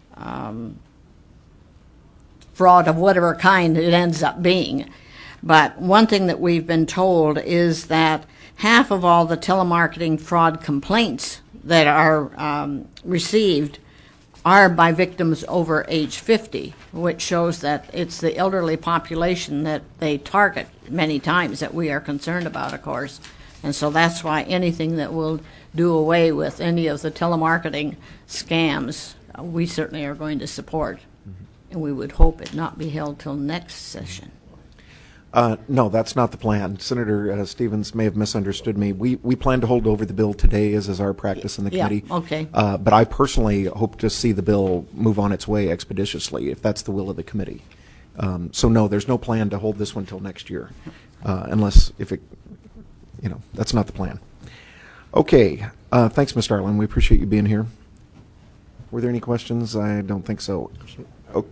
fraud of whatever kind it ends up being. But one thing that we've been told is that half of all the telemarketing fraud complaints that are received are by victims over age 50, which shows that it's the elderly population that they target many times that we are concerned about, of course. And so that's why anything that will do away with any of the telemarketing scams, we certainly are going to support. And we would hope it not be held till next session.
No, that's not the plan. Senator Stevens may have misunderstood me. We plan to hold over the bill today, as is our practice in the committee.
Yeah, okay.
But I personally hope to see the bill move on its way expeditiously, if that's the will of the committee. So no, there's no plan to hold this one till next year, unless if it, that's not the plan. Okay, thanks, Ms. Darlin. We appreciate you being here. Were there any questions? I don't think so. Okay.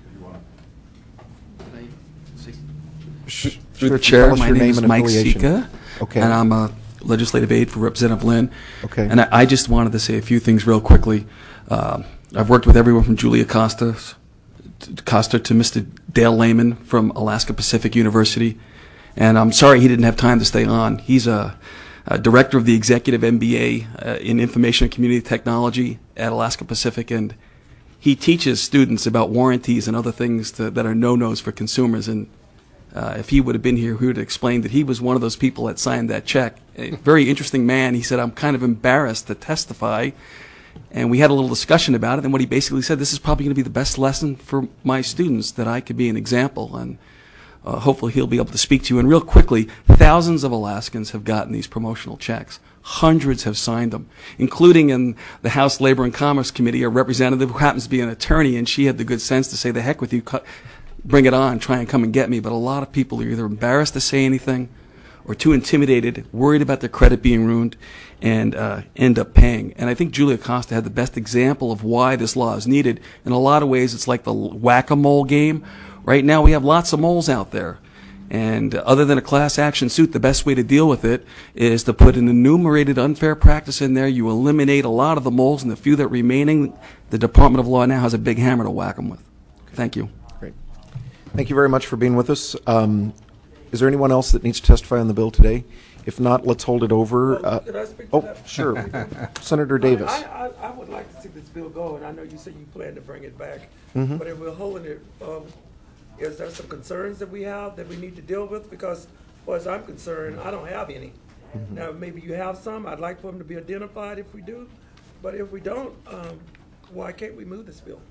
Through the
Sure,
chair,
tell us
my
your
name
name
is
and
Mike
affiliation.
Sika,
Okay.
and I'm a legislative aide for Representative Lynn.
Okay.
And I just wanted to say a few things real quickly. I've worked with everyone from Julia Costa to Mr. Dale Lehman from Alaska Pacific University, and I'm sorry he didn't have time to stay on. He's a director of the executive MBA in Information and Community Technology at Alaska Pacific, and he teaches students about warranties and other things that are no-nos for consumers. And if he would have been here, he would have explained that he was one of those people that signed that check. A very interesting man. He said, I'm kind of embarrassed to testify. And we had a little discussion about it. And what he basically said, this is probably going to be the best lesson for my students, that I could be an example. And hopefully he'll be able to speak to you. And real quickly, thousands of Alaskans have gotten these promotional checks. Hundreds have signed them, including in the House Labor and Commerce Committee, a representative who happens to be an attorney, and she had the good sense to say, the heck with you, bring it on, try and come and get me. But a lot of people are either embarrassed to say anything or too intimidated, worried about their credit being ruined, and end up paying. And I think Julia Costa had the best example of why this law is needed. In a lot of ways, it's like the whack-a-mole game. Right now, we have lots of moles out there. And other than a class action suit, the best way to deal with it is to put an enumerated unfair practice in there. You eliminate a lot of the moles, and the few that remaining, the Department of Law now has a big hammer to whack them with. Thank you.
Great. Thank you very much for being with us. Is there anyone else that needs to testify on the bill today? If not, let's hold it over.
Could I speak to that?
Sure. Senator Davis.
I would like to see this bill go, and I know you said you plan to bring it back.
Mhm.
But if we're holding it, is there some concerns that we have that we need to deal with? Because, as far as I'm concerned, I don't have any.
Mhm.
Now, maybe you have some. I'd like for them to be identified if we do. But if we don't, why can't we move this bill?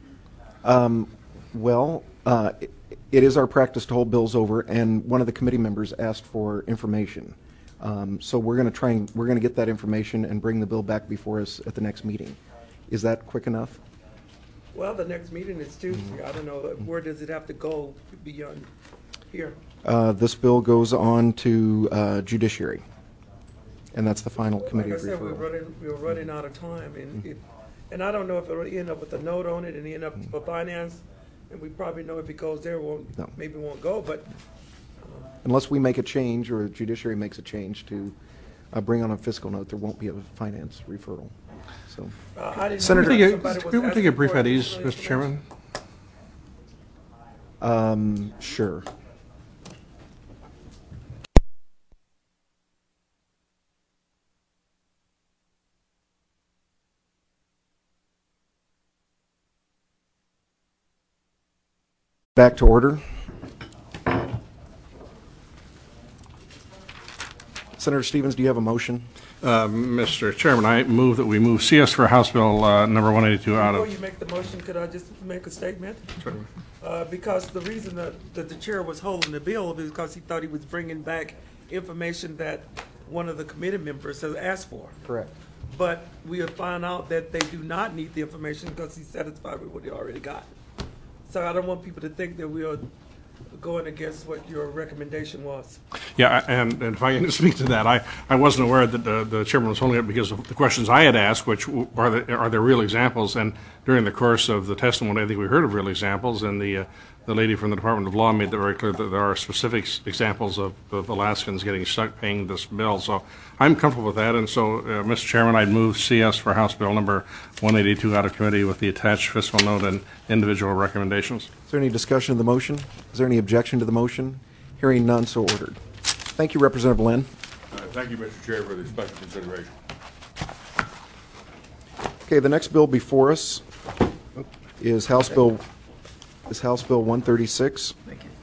Well, it is our practice to hold bills over, and one of the committee members asked for information. So we're going to get that information and bring the bill back before us at the next meeting. Is that quick enough?
Well, the next meeting is Tuesday. I don't know, where does it have to go beyond here?
This bill goes on to Judiciary, and that's the final committee
Like I said,
referral.
we're running out of time, and I don't know if it'll end up with a note on it and end up for finance, and we probably know if it goes there, maybe won't go, but
Unless we make a change or Judiciary makes a change to bring on a fiscal note, there won't be a finance referral. So, Senator,
Could we take a brief at ease, Mr. Chairman?
Sure. Back to order. Senator Stevens, do you have a motion?
Mr. Chairman, I move that we move CS for House Bill number 182 out of.
Before you make the motion, could I just make a statement? Because the reason that the chair was holding the bill is because he thought he was bringing back information that one of the committee members has asked for.
Correct.
But we have found out that they do not need the information because he's satisfied with what he already got. So I don't want people to think that we are going against what your recommendation was.
Yeah, and if I can speak to that, I wasn't aware that the chairman was holding it because of the questions I had asked, which are there real examples? And during the course of the testimony, I think we heard of real examples, and the lady from the Department of Law made it very clear that there are specific examples of Alaskans getting stuck paying this bill. So I'm comfortable with that, and so, Mr. Chairman, I'd move CS for House Bill number 182 out of committee with the attached fiscal note and individual recommendations.
Is there any discussion of the motion? Is there any objection to the motion? Hearing none, so ordered. Thank you, Representative Lynn.
Thank you, Mr. Chair, for the special consideration.
Okay, the next bill before us is House Bill 136.
Thank you.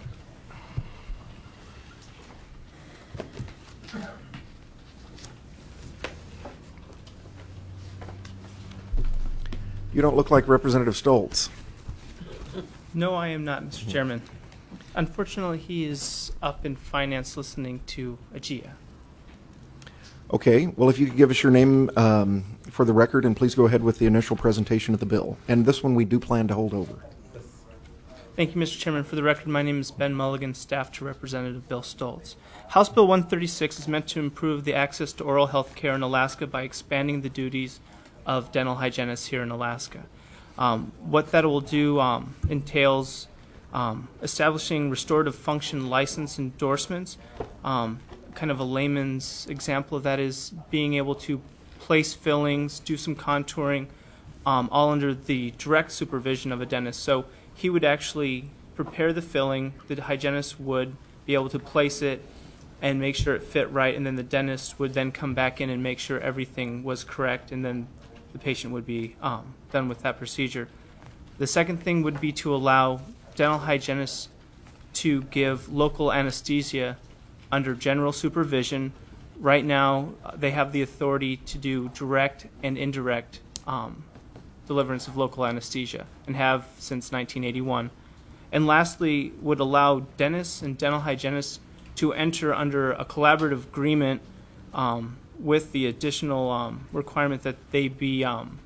You don't look like Representative Stoltz.
No, I am not, Mr. Chairman. Unfortunately, he is up in finance listening to AGIA.
Okay, well, if you could give us your name for the record, and please go ahead with the initial presentation of the bill. And this one we do plan to hold over.
Thank you, Mr. Chairman. For the record, my name is Ben Mulligan, staff to Representative Bill Stoltz. House Bill 136 is meant to improve the access to oral health care in Alaska by expanding the duties of dental hygienists here in Alaska. What that will do entails establishing restorative function license endorsements. Kind of a layman's example of that is being able to place fillings, do some contouring, all under the direct supervision of a dentist. So he would actually prepare the filling, the hygienist would be able to place it and make sure it fit right, and then the dentist would then come back in and make sure everything was correct, and then the patient would be done with that procedure. The second thing would be to allow dental hygienists to give local anesthesia under general supervision. Right now, they have the authority to do direct and indirect deliverance of local anesthesia, and have since 1981. And lastly, would allow dentists and dental hygienists to enter under a collaborative agreement with the additional requirement that they be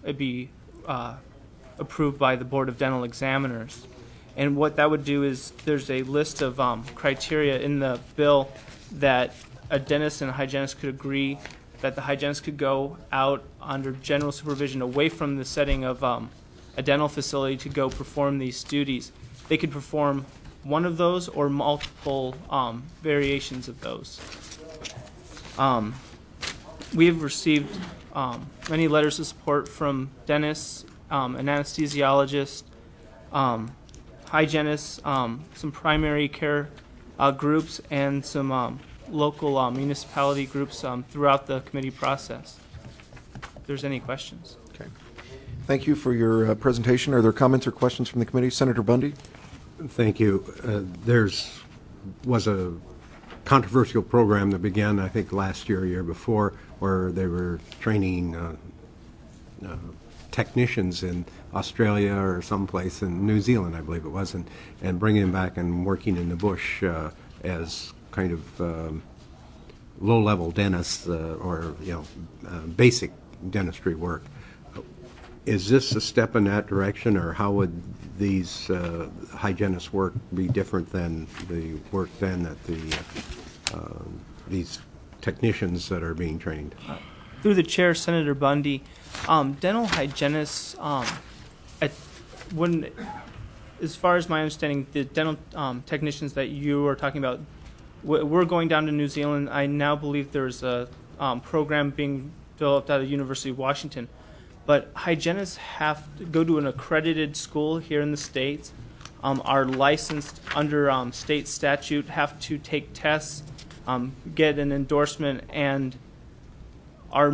approved by the Board of Dental Examiners. And what that would do is there's a list of criteria in the bill that a dentist and a hygienist could agree that the hygienist could go out under general supervision away from the setting of a dental facility to go perform these duties. They could perform one of those or multiple variations of those. We have received many letters of support from dentists, an anesthesiologist, hygienists, some primary care groups, and some local municipality groups throughout the committee process. If there's any questions.
Okay. Thank you for your presentation. Are there comments or questions from the committee? Senator Bundy?
Thank you. Was a controversial program that began, I think, last year or year before, where they were training technicians in Australia or someplace in New Zealand, I believe it was, and bringing them back and working in the bush as kind of low-level dentists or basic dentistry work. Is this a step in that direction, or how would these hygienists' work be different than the work then that these technicians that are being trained?
Through the chair, Senator Bundy, dental hygienists, as far as my understanding, the dental technicians that you are talking about, we're going down to New Zealand. I now believe there's a program being developed out of the University of Washington. But hygienists have to go to an accredited school here in the States, are licensed under state statute, have to take tests, get an endorsement, and are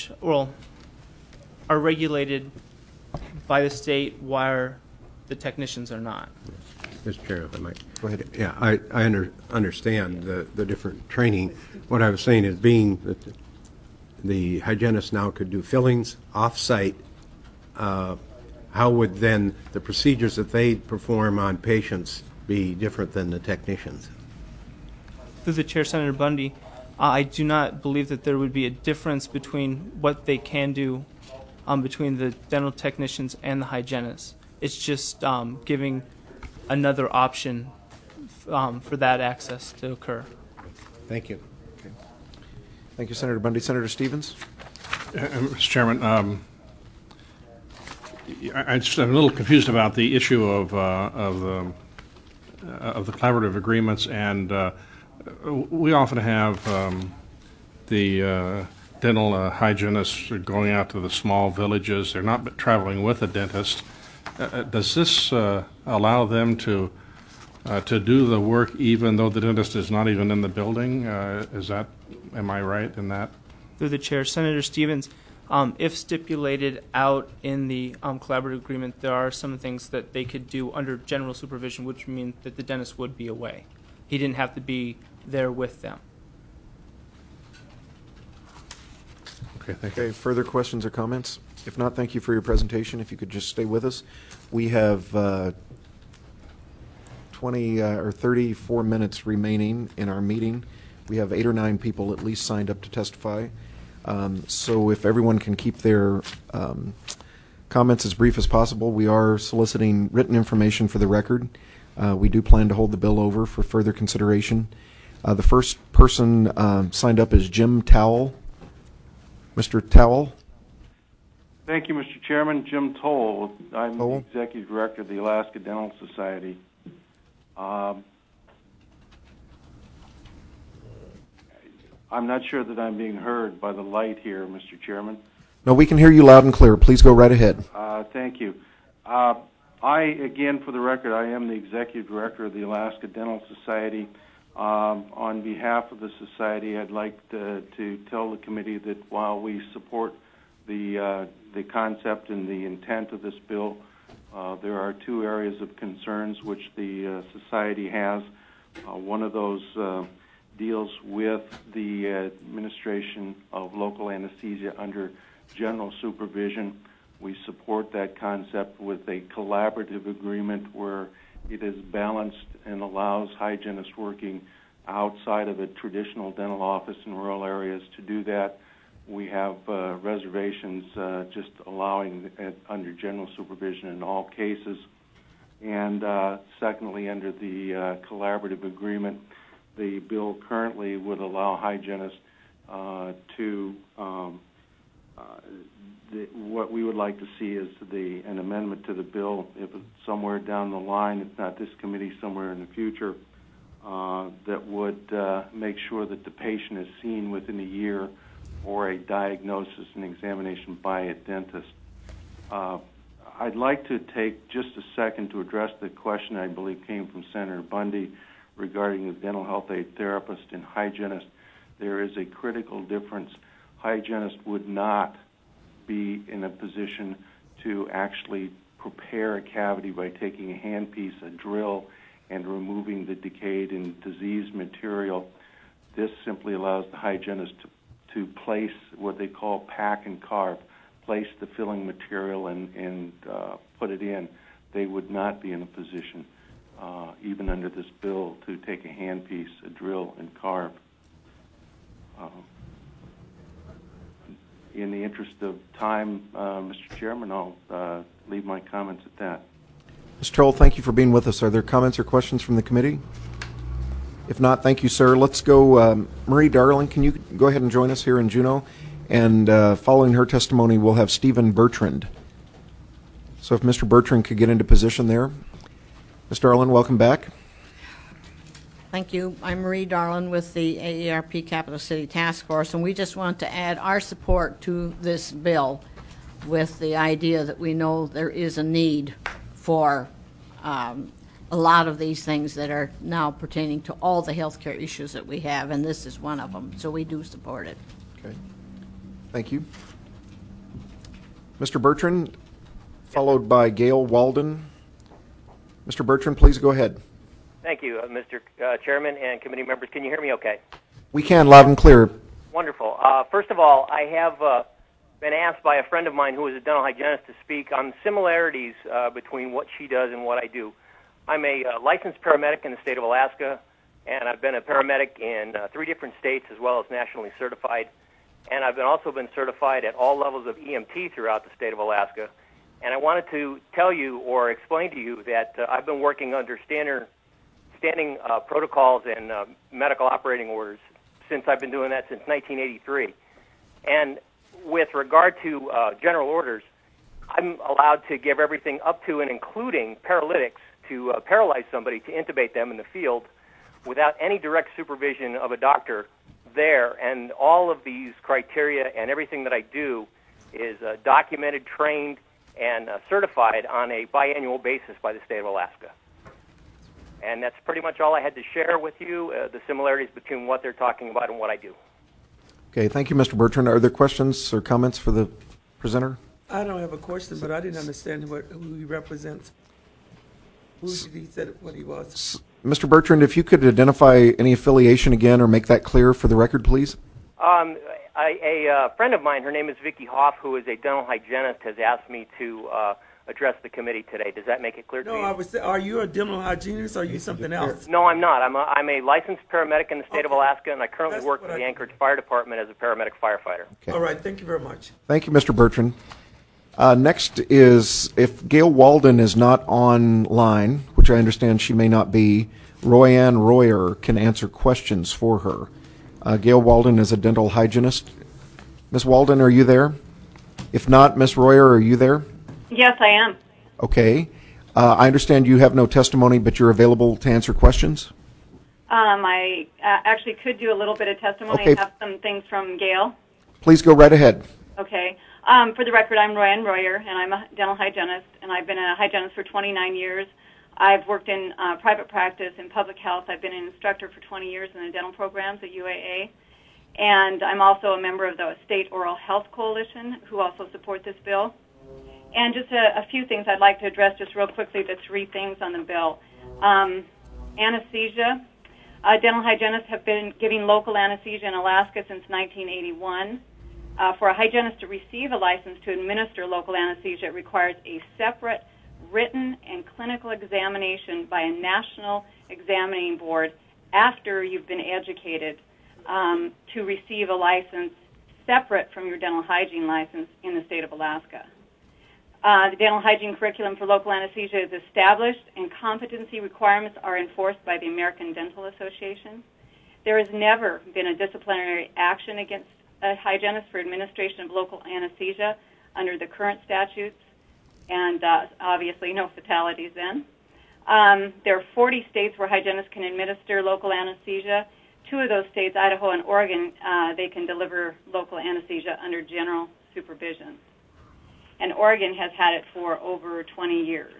regulated by the state where the technicians are not.
Mr. Chair, if I might. Go ahead. Yeah, I understand the different training. What I was saying is being that the hygienist now could do fillings off-site, how would then the procedures that they perform on patients be different than the technicians?
Through the chair, Senator Bundy, I do not believe that there would be a difference between what they can do between the dental technicians and the hygienists. It's just giving another option for that access to occur.
Thank you.
Okay. Thank you, Senator Bundy. Senator Stevens?
Mr. Chairman, I'm just a little confused about the issue of the collaborative agreements, and we often have the dental hygienists going out to the small villages. They're not traveling with a dentist. Does this allow them to do the work even though the dentist is not even in the building? Am I right in that?
Through the chair, Senator Stevens, if stipulated out in the collaborative agreement, there are some things that they could do under general supervision, which means that the dentist would be away. He didn't have to be there with them.
Okay, thank you. Okay, further questions or comments? If not, thank you for your presentation. If you could just stay with us. We have 20 or 34 minutes remaining in our meeting. We have 8 or 9 people at least signed up to testify. So if everyone can keep their comments as brief as possible, we are soliciting written information for the record. We do plan to hold the bill over for further consideration. The first person signed up is Jim Towell. Mr. Towell?
Thank you, Mr. Chairman. Jim Toll. I'm the Executive Director of the Alaska Dental Society. I'm not sure that I'm being heard by the light here, Mr. Chairman.
No, we can hear you loud and clear. Please go right ahead.
Thank you. Again, for the record, I am the Executive Director of the Alaska Dental Society. On behalf of the Society, I'd like to tell the committee that while we support the concept and the intent of this bill, there are two areas of concerns which the Society has. One of those deals with the administration of local anesthesia under general supervision. We support that concept with a collaborative agreement where it is balanced and allows hygienists working outside of a traditional dental office in rural areas to do that. We have reservations just allowing it under general supervision in all cases. And secondly, under the collaborative agreement, the bill currently would allow hygienists to what we would like to see is an amendment to the bill, if it's somewhere down the line, if not this committee, somewhere in the future, that would make sure that the patient is seen within a year or a diagnosis and examination by a dentist. I'd like to take just a second to address the question I believe came from Senator Bundy regarding the dental health aid therapist and hygienist. There is a critical difference. Hygienist would not be in a position to actually prepare a cavity by taking a handpiece, a drill, and removing the decayed and diseased material. This simply allows the hygienist to place what they call pack and carve, place the filling material and put it in. They would not be in a position, even under this bill, to take a handpiece, a drill, and carve. In the interest of time, Mr. Chairman, I'll leave my comments at that.
Mr. Toll, thank you for being with us. Are there comments or questions from the committee? If not, thank you, sir. Let's go. Marie Darling, can you go ahead and join us here in Juneau? And following her testimony, we'll have Stephen Bertrand. So if Mr. Bertrand could get into position there. Ms. Darling, welcome back.
Thank you. I'm Marie Darlin with the AARP Capital City Task Force, and we just want to add our support to this bill with the idea that we know there is a need for a lot of these things that are now pertaining to all the healthcare issues that we have, and this is one of them. So we do support it.
Okay. Thank you. Mr. Bertrand, followed by Gail Walden. Mr. Bertrand, please go ahead.
Thank you, Mr. Chairman and committee members. Can you hear me okay?
We can, loud and clear.
Wonderful. First of all, I have been asked by a friend of mine who is a dental hygienist to speak on similarities between what she does and what I do. I'm a licensed paramedic in the state of Alaska, and I've been a paramedic in 3 different states as well as nationally certified. And I've also been certified at all levels of EMT throughout the state of Alaska. And I wanted to tell you or explain to you that I've been working under standing protocols and medical operating orders since I've been doing that since 1983. And with regard to general orders, I'm allowed to give everything up to and including paralytics to paralyze somebody, to intubate them in the field without any direct supervision of a doctor there. And all of these criteria and everything that I do is documented, trained, and certified on a biannual basis by the state of Alaska. And that's pretty much all I had to share with you, the similarities between what they're talking about and what I do.
Okay, thank you, Mr. Bertrand. Are there questions or comments for the presenter?
I don't have a question, but I didn't understand who he represents. Who he said what he was.
Mr. Bertrand, if you could identify any affiliation again or make that clear for the record, please.
A friend of mine, her name is Vicki Hoff, who is a dental hygienist, has asked me to address the committee today. Does that make it clear to you?
No, I was saying, are you a dental hygienist or are you something else?
No, I'm not. I'm a licensed paramedic in the state of Alaska, and I currently work for the Anchorage Fire Department as a paramedic firefighter.
Okay.
All right, thank you very much.
Thank you, Mr. Bertrand. Next is, if Gail Walden is not online, which I understand she may not be, Royanne Royer can answer questions for her. Gail Walden is a dental hygienist. Ms. Walden, are you there? If not, Ms. Royer, are you there?
Yes, I am.
Okay. I understand you have no testimony, but you're available to answer questions?
I actually could do a little bit of testimony.
Okay.
I have some things from Gail.
Please go right ahead.
Okay. For the record, I'm Royanne Royer, and I'm a dental hygienist, and I've been a hygienist for 29 years. I've worked in private practice in public health. I've been an instructor for 20 years in the dental programs at UAA. And I'm also a member of the State Oral Health Coalition, who also support this bill. And just a few things I'd like to address just real quickly, the three things on the bill. Anesthesia. Dental hygienists have been giving local anesthesia in Alaska since 1981. For a hygienist to receive a license to administer local anesthesia, it requires a separate written and clinical examination by a national examining board after you've been educated to receive a license separate from your dental hygiene license in the state of Alaska. The dental hygiene curriculum for local anesthesia is established, and competency requirements are enforced by the American Dental Association. There has never been a disciplinary action against a hygienist for administration of local anesthesia under the current statutes, and obviously no fatalities then. There are 40 states where hygienists can administer local anesthesia. 2 of those states, Idaho and Oregon, they can deliver local anesthesia under general supervision. And Oregon has had it for over 20 years.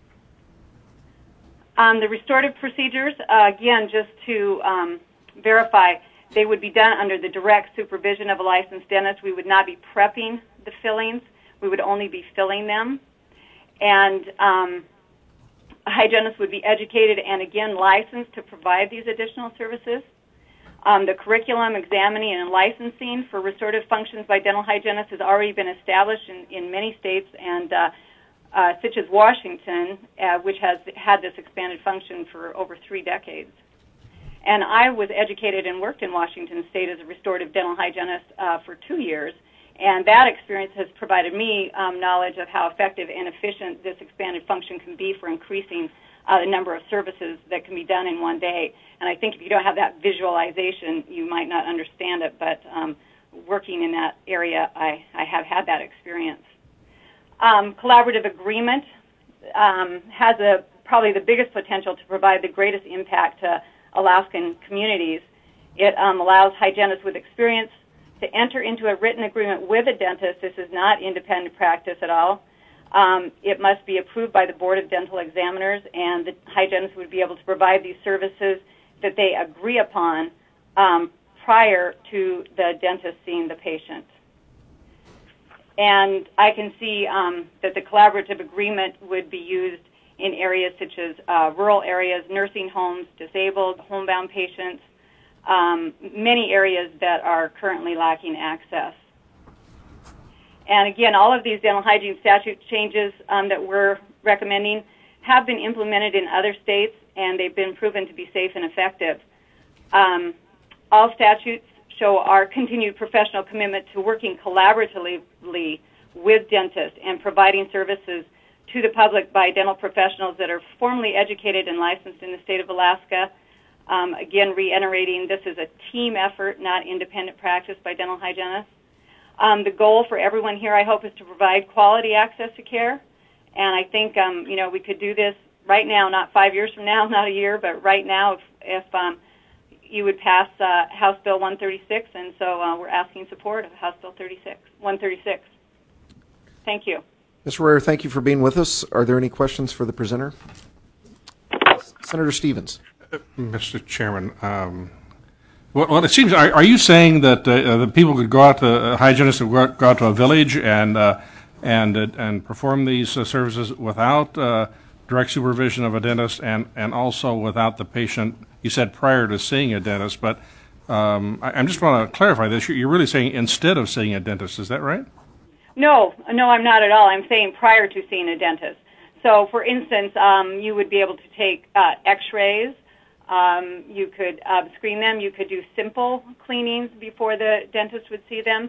The restorative procedures, again, just to verify, they would be done under the direct supervision of a licensed dentist. We would not be prepping the fillings. We would only be filling them. And a hygienist would be educated and, again, licensed to provide these additional services. The curriculum, examining, and licensing for restorative functions by dental hygienists has already been established in many states, and such as Washington, which has had this expanded function for over 3 decades. And I was educated and worked in Washington State as a restorative dental hygienist for 2 years, and that experience has provided me knowledge of how effective and efficient this expanded function can be for increasing the number of services that can be done in one day. And I think if you don't have that visualization, you might not understand it, but working in that area, I have had that experience. Collaborative agreement has probably the biggest potential to provide the greatest impact to Alaskan communities. It allows hygienists with experience to enter into a written agreement with a dentist. This is not independent practice at all. It must be approved by the Board of Dental Examiners, and the hygienist would be able to provide these services that they agree upon prior to the dentist seeing the patient. And I can see that the collaborative agreement would be used in areas such as rural areas, nursing homes, disabled, homebound patients, many areas that are currently lacking access. And again, all of these dental hygiene statute changes that we're recommending have been implemented in other states, and they've been proven to be safe and effective. All statutes show our continued professional commitment to working collaboratively with dentists and providing services to the public by dental professionals that are formally educated and licensed in the state of Alaska. Again, reiterating, this is a team effort, not independent practice by dental hygienists. The goal for everyone here, I hope, is to provide quality access to care. And I think, we could do this right now, not 5 years from now, not a year, but right now if you would pass House Bill 136. And so we're asking support of House Bill 136. Thank you.
Ms. Royer, thank you for being with us. Are there any questions for the presenter? Senator Stevens.
Mr. Chairman, well, it seems, are you saying that the people could go out to, hygienists would go out to a village and perform these services without direct supervision of a dentist and also without the patient, you said prior to seeing a dentist, but I just want to clarify this. You're really saying instead of seeing a dentist, is that right?
No, I'm not at all. I'm saying prior to seeing a dentist. So, for instance, you would be able to take x-rays. You could screen them. You could do simple cleanings before the dentist would see them.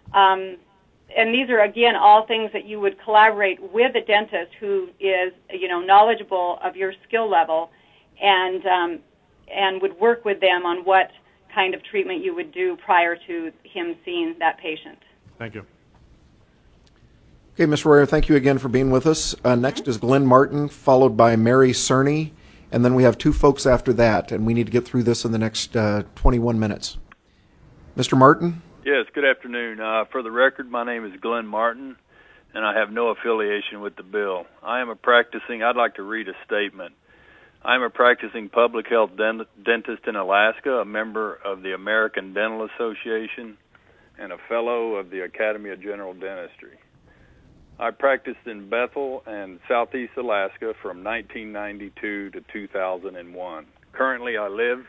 And these are, again, all things that you would collaborate with a dentist who is, knowledgeable of your skill level and would work with them on what kind of treatment you would do prior to him seeing that patient.
Thank you.
Okay, Ms. Royer, thank you again for being with us. Next is Glenn Martin, followed by Mary Cerny, and then we have two folks after that, and we need to get through this in the next 21 minutes. Mr. Martin?
Yes, good afternoon. For the record, my name is Glenn Martin, and I have no affiliation with the bill. I'd like to read a statement. I am a practicing public health dentist in Alaska, a member of the American Dental Association, and a fellow of the Academy of General Dentistry. I practiced in Bethel and Southeast Alaska from 1992 to 2001. Currently, I live,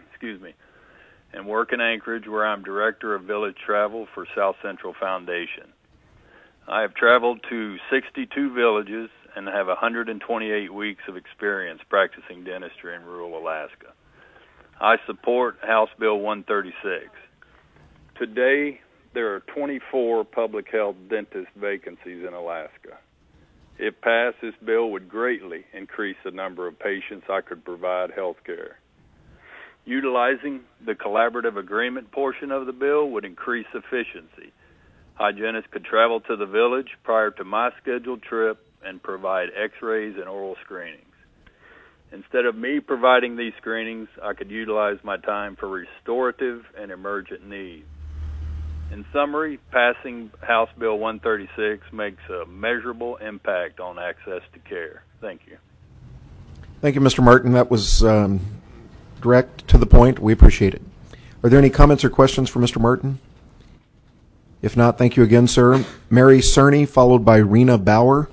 and work in Anchorage, where I'm director of village travel for South Central Foundation. I have traveled to 62 villages and have 128 weeks of experience practicing dentistry in rural Alaska. I support House Bill 136. Today, there are 24 public health dentist vacancies in Alaska. If passed, this bill would greatly increase the number of patients I could provide health care. Utilizing the collaborative agreement portion of the bill would increase efficiency. Hygienists could travel to the village prior to my scheduled trip and provide x-rays and oral screenings. Instead of me providing these screenings, I could utilize my time for restorative and emergent needs. In summary, passing House Bill 136 makes a measurable impact on access to care. Thank you.
Thank you, Mr. Martin. That was direct, to the point. We appreciate it. Are there any comments or questions for Mr. Martin? If not, thank you again, sir. Mary Cerny, followed by Rena Bauer.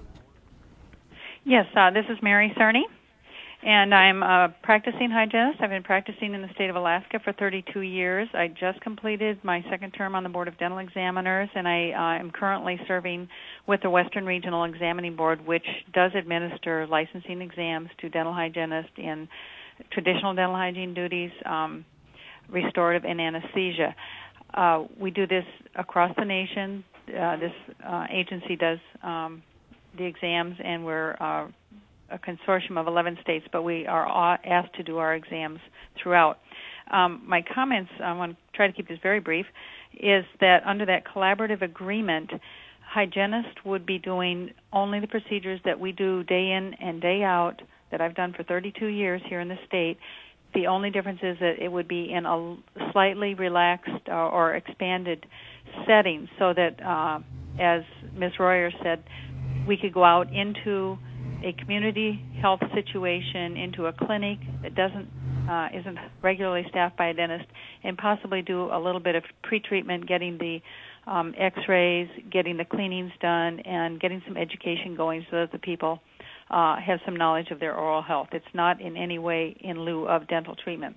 Yes, this is Mary Cerny, and I'm a practicing hygienist. I've been practicing in the state of Alaska for 32 years. I just completed my second term on the Board of Dental Examiners, and I am currently serving with the Western Regional Examining Board, which does administer licensing exams to dental hygienists in traditional dental hygiene duties, restorative, and anesthesia. We do this across the nation. This agency does the exams, and we're a consortium of 11 states, but we are asked to do our exams throughout. My comments, I want to try to keep this very brief, is that under that collaborative agreement, hygienists would be doing only the procedures that we do day in and day out, that I've done for 32 years here in the state. The only difference is that it would be in a slightly relaxed or expanded setting, so that, as Ms. Royer said, we could go out into a community health situation, into a clinic that isn't regularly staffed by a dentist, and possibly do a little bit of pre-treatment, getting the x-rays, getting the cleanings done, and getting some education going so that the people have some knowledge of their oral health. It's not in any way in lieu of dental treatment.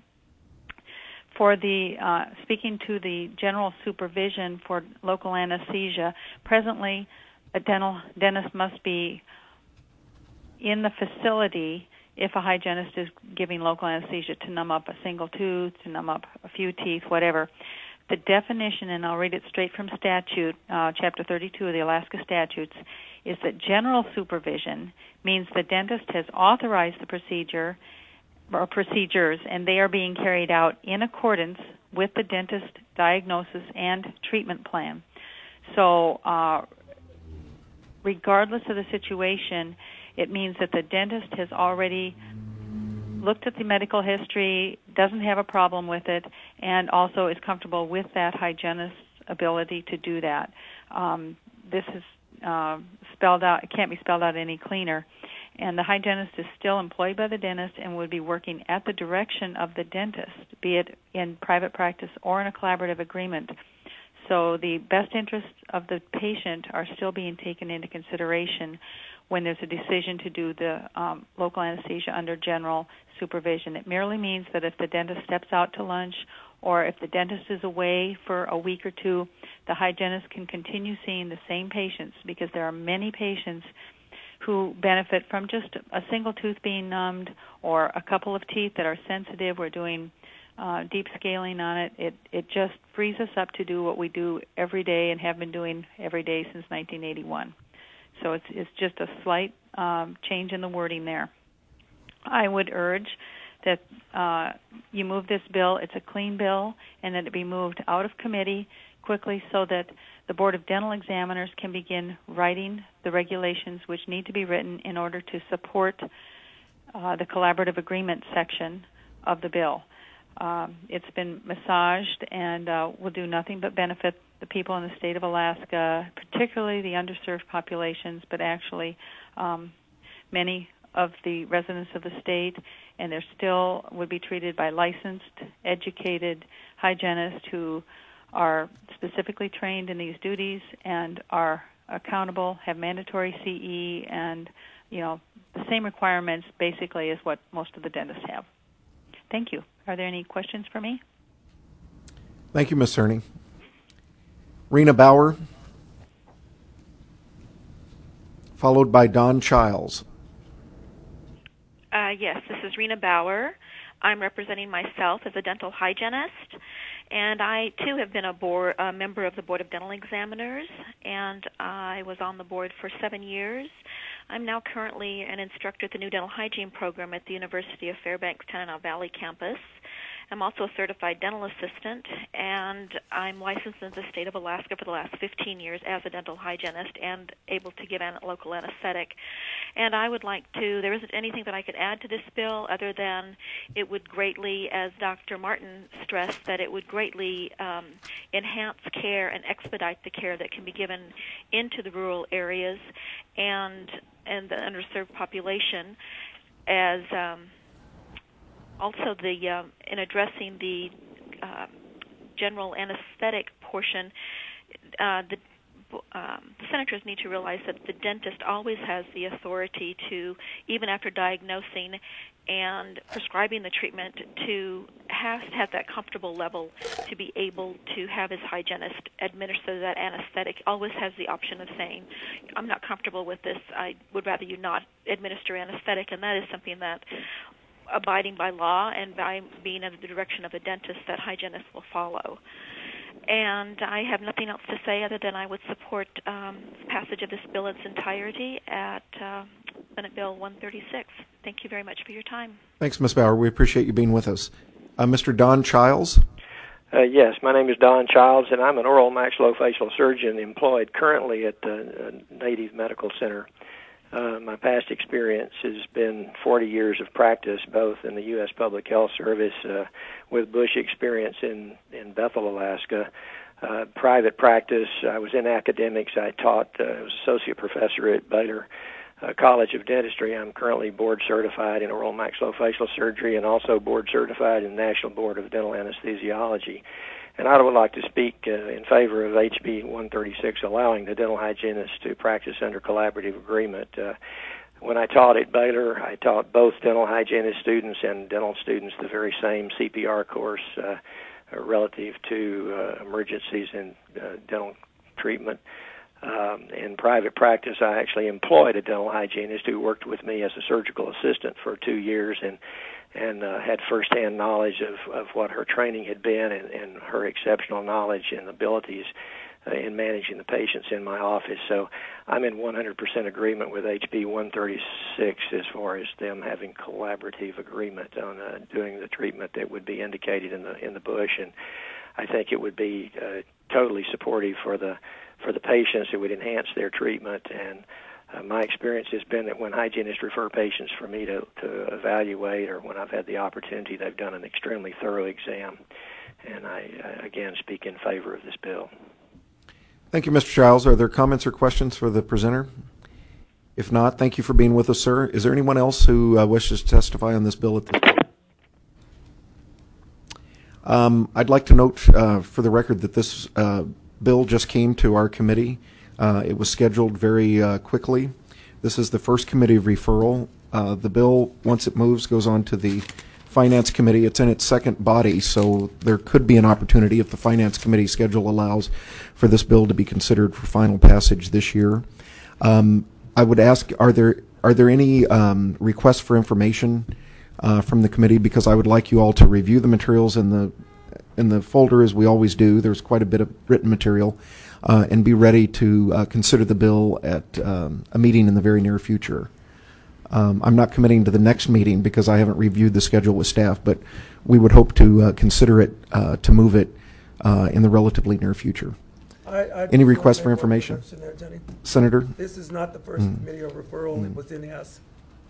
For the speaking to the general supervision for local anesthesia, presently a dentist must be in the facility if a hygienist is giving local anesthesia to numb up a single tooth, to numb up a few teeth, whatever. The definition, and I'll read it straight from statute, Chapter 32 of the Alaska statutes, is that general supervision means the dentist has authorized the procedure or procedures, and they are being carried out in accordance with the dentist diagnosis and treatment plan. So regardless of the situation, it means that the dentist has already looked at the medical history, doesn't have a problem with it, and also is comfortable with that hygienist's ability to do that. This is spelled out, it can't be spelled out any cleaner. And the hygienist is still employed by the dentist and would be working at the direction of the dentist, be it in private practice or in a collaborative agreement. So the best interests of the patient are still being taken into consideration when there's a decision to do the local anesthesia under general supervision. It merely means that if the dentist steps out to lunch or if the dentist is away for a week or two, the hygienist can continue seeing the same patients, because there are many patients who benefit from just a single tooth being numbed or a couple of teeth that are sensitive. We're doing deep scaling on it. It just frees us up to do what we do every day and have been doing every day since 1981. So it's just a slight change in the wording there. I would urge that you move this bill. It's a clean bill, and that it be moved out of committee quickly so that the Board of Dental Examiners can begin writing the regulations which need to be written in order to support the collaborative agreement section of the bill. It's been massaged and will do nothing but benefit the people in the state of Alaska, particularly the underserved populations, but actually many of the residents of the state, and they still would be treated by licensed, educated hygienists who are specifically trained in these duties and are accountable, have mandatory CE, and the same requirements basically as what most of the dentists have. Thank you. Are there any questions for me?
Thank you, Ms. Cerny. Rena Bauer, followed by Don Childs.
Yes, this is Rena Bauer. I'm representing myself as a dental hygienist, and I, too, have been a member of the Board of Dental Examiners, and I was on the board for 7 years. I'm now currently an instructor at the New Dental Hygiene Program at the University of Fairbanks Tanana Valley campus. I'm also a certified dental assistant, and I'm licensed in the state of Alaska for the last 15 years as a dental hygienist and able to give local anesthetic. And I would like to, there isn't anything that I could add to this bill other than it would greatly, as Dr. Martin stressed, that it would greatly enhance care and expedite the care that can be given into the rural areas and the underserved population, as also in addressing the general anesthetic portion. The senators need to realize that the dentist always has the authority to, even after diagnosing and prescribing the treatment, to have that comfortable level to be able to have his hygienist administer that anesthetic. Always has the option of saying, I'm not comfortable with this, I would rather you not administer anesthetic, and that is something that, abiding by law and by being under the direction of a dentist, that hygienists will follow. And I have nothing else to say other than I would support passage of this bill in its entirety at Senate Bill 136. Thank you very much for your time.
Thanks, Ms. Bauer. We appreciate you being with us. Mr. Don Childs?
Yes, my name is Don Childs, and I'm an oral maxillofacial surgeon employed currently at the Native Medical Center. My past experience has been 40 years of practice, both in the U.S. Public Health Service with Bush experience in Bethel, Alaska. Private practice, I was in academics. I taught, I was associate professor at Baylor College of Dentistry. I'm currently board certified in oral maxillofacial surgery and also board certified in the National Board of Dental Anesthesiology. And I would like to speak in favor of HB 136, allowing the dental hygienists to practice under collaborative agreement. When I taught at Baylor, I taught both dental hygienist students and dental students the very same CPR course relative to emergencies in dental treatment. In private practice, I actually employed a dental hygienist who worked with me as a surgical assistant for 2 years and had firsthand knowledge of what her training had been and her exceptional knowledge and abilities in managing the patients in my office. So I'm in 100% agreement with HB 136 as far as them having collaborative agreement on doing the treatment that would be indicated in the Bush, and I think it would be totally supportive for the patients. It would enhance their treatment, and my experience has been that when hygienists refer patients for me to evaluate, or when I've had the opportunity, they've done an extremely thorough exam. And I again, speak in favor of this bill.
Thank you, Mr. Childs. Are there comments or questions for the presenter? If not, thank you for being with us, sir. Is there anyone else who wishes to testify on this bill at this point? I'd like to note for the record that this bill just came to our committee. It was scheduled very quickly. This is the first committee of referral. The bill, once it moves, goes on to the Finance Committee. It's in its second body, so there could be an opportunity, if the Finance Committee schedule allows, for this bill to be considered for final passage this year. I would ask, are there any requests for information from the committee? Because I would like you all to review the materials in the folder, as we always do. There's quite a bit of written material. And be ready to consider the bill at a meeting in the very near future. I'm not committing to the next meeting because I haven't reviewed the schedule with staff, but we would hope to consider it, to move it in the relatively near future. Any requests for information? Senator?
This is not the first committee of referral. It was in Hess.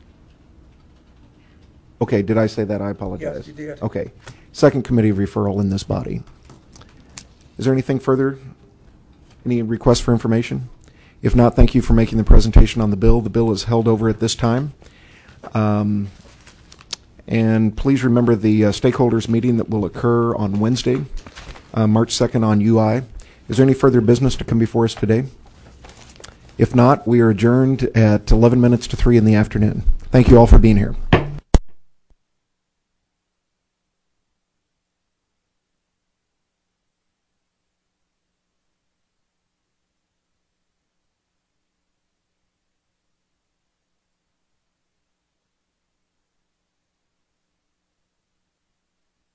Okay, did I say that? I apologize.
Yes, you did.
Okay. Second committee of referral in this body. Is there anything further? Any requests for information? If not, thank you for making the presentation on the bill. The bill is held over at this time. And please remember the stakeholders meeting that will occur on Wednesday, March 2nd on UI. Is there any further business to come before us today? If not, we are adjourned at 11 minutes to 3 in the afternoon. Thank you all for being here.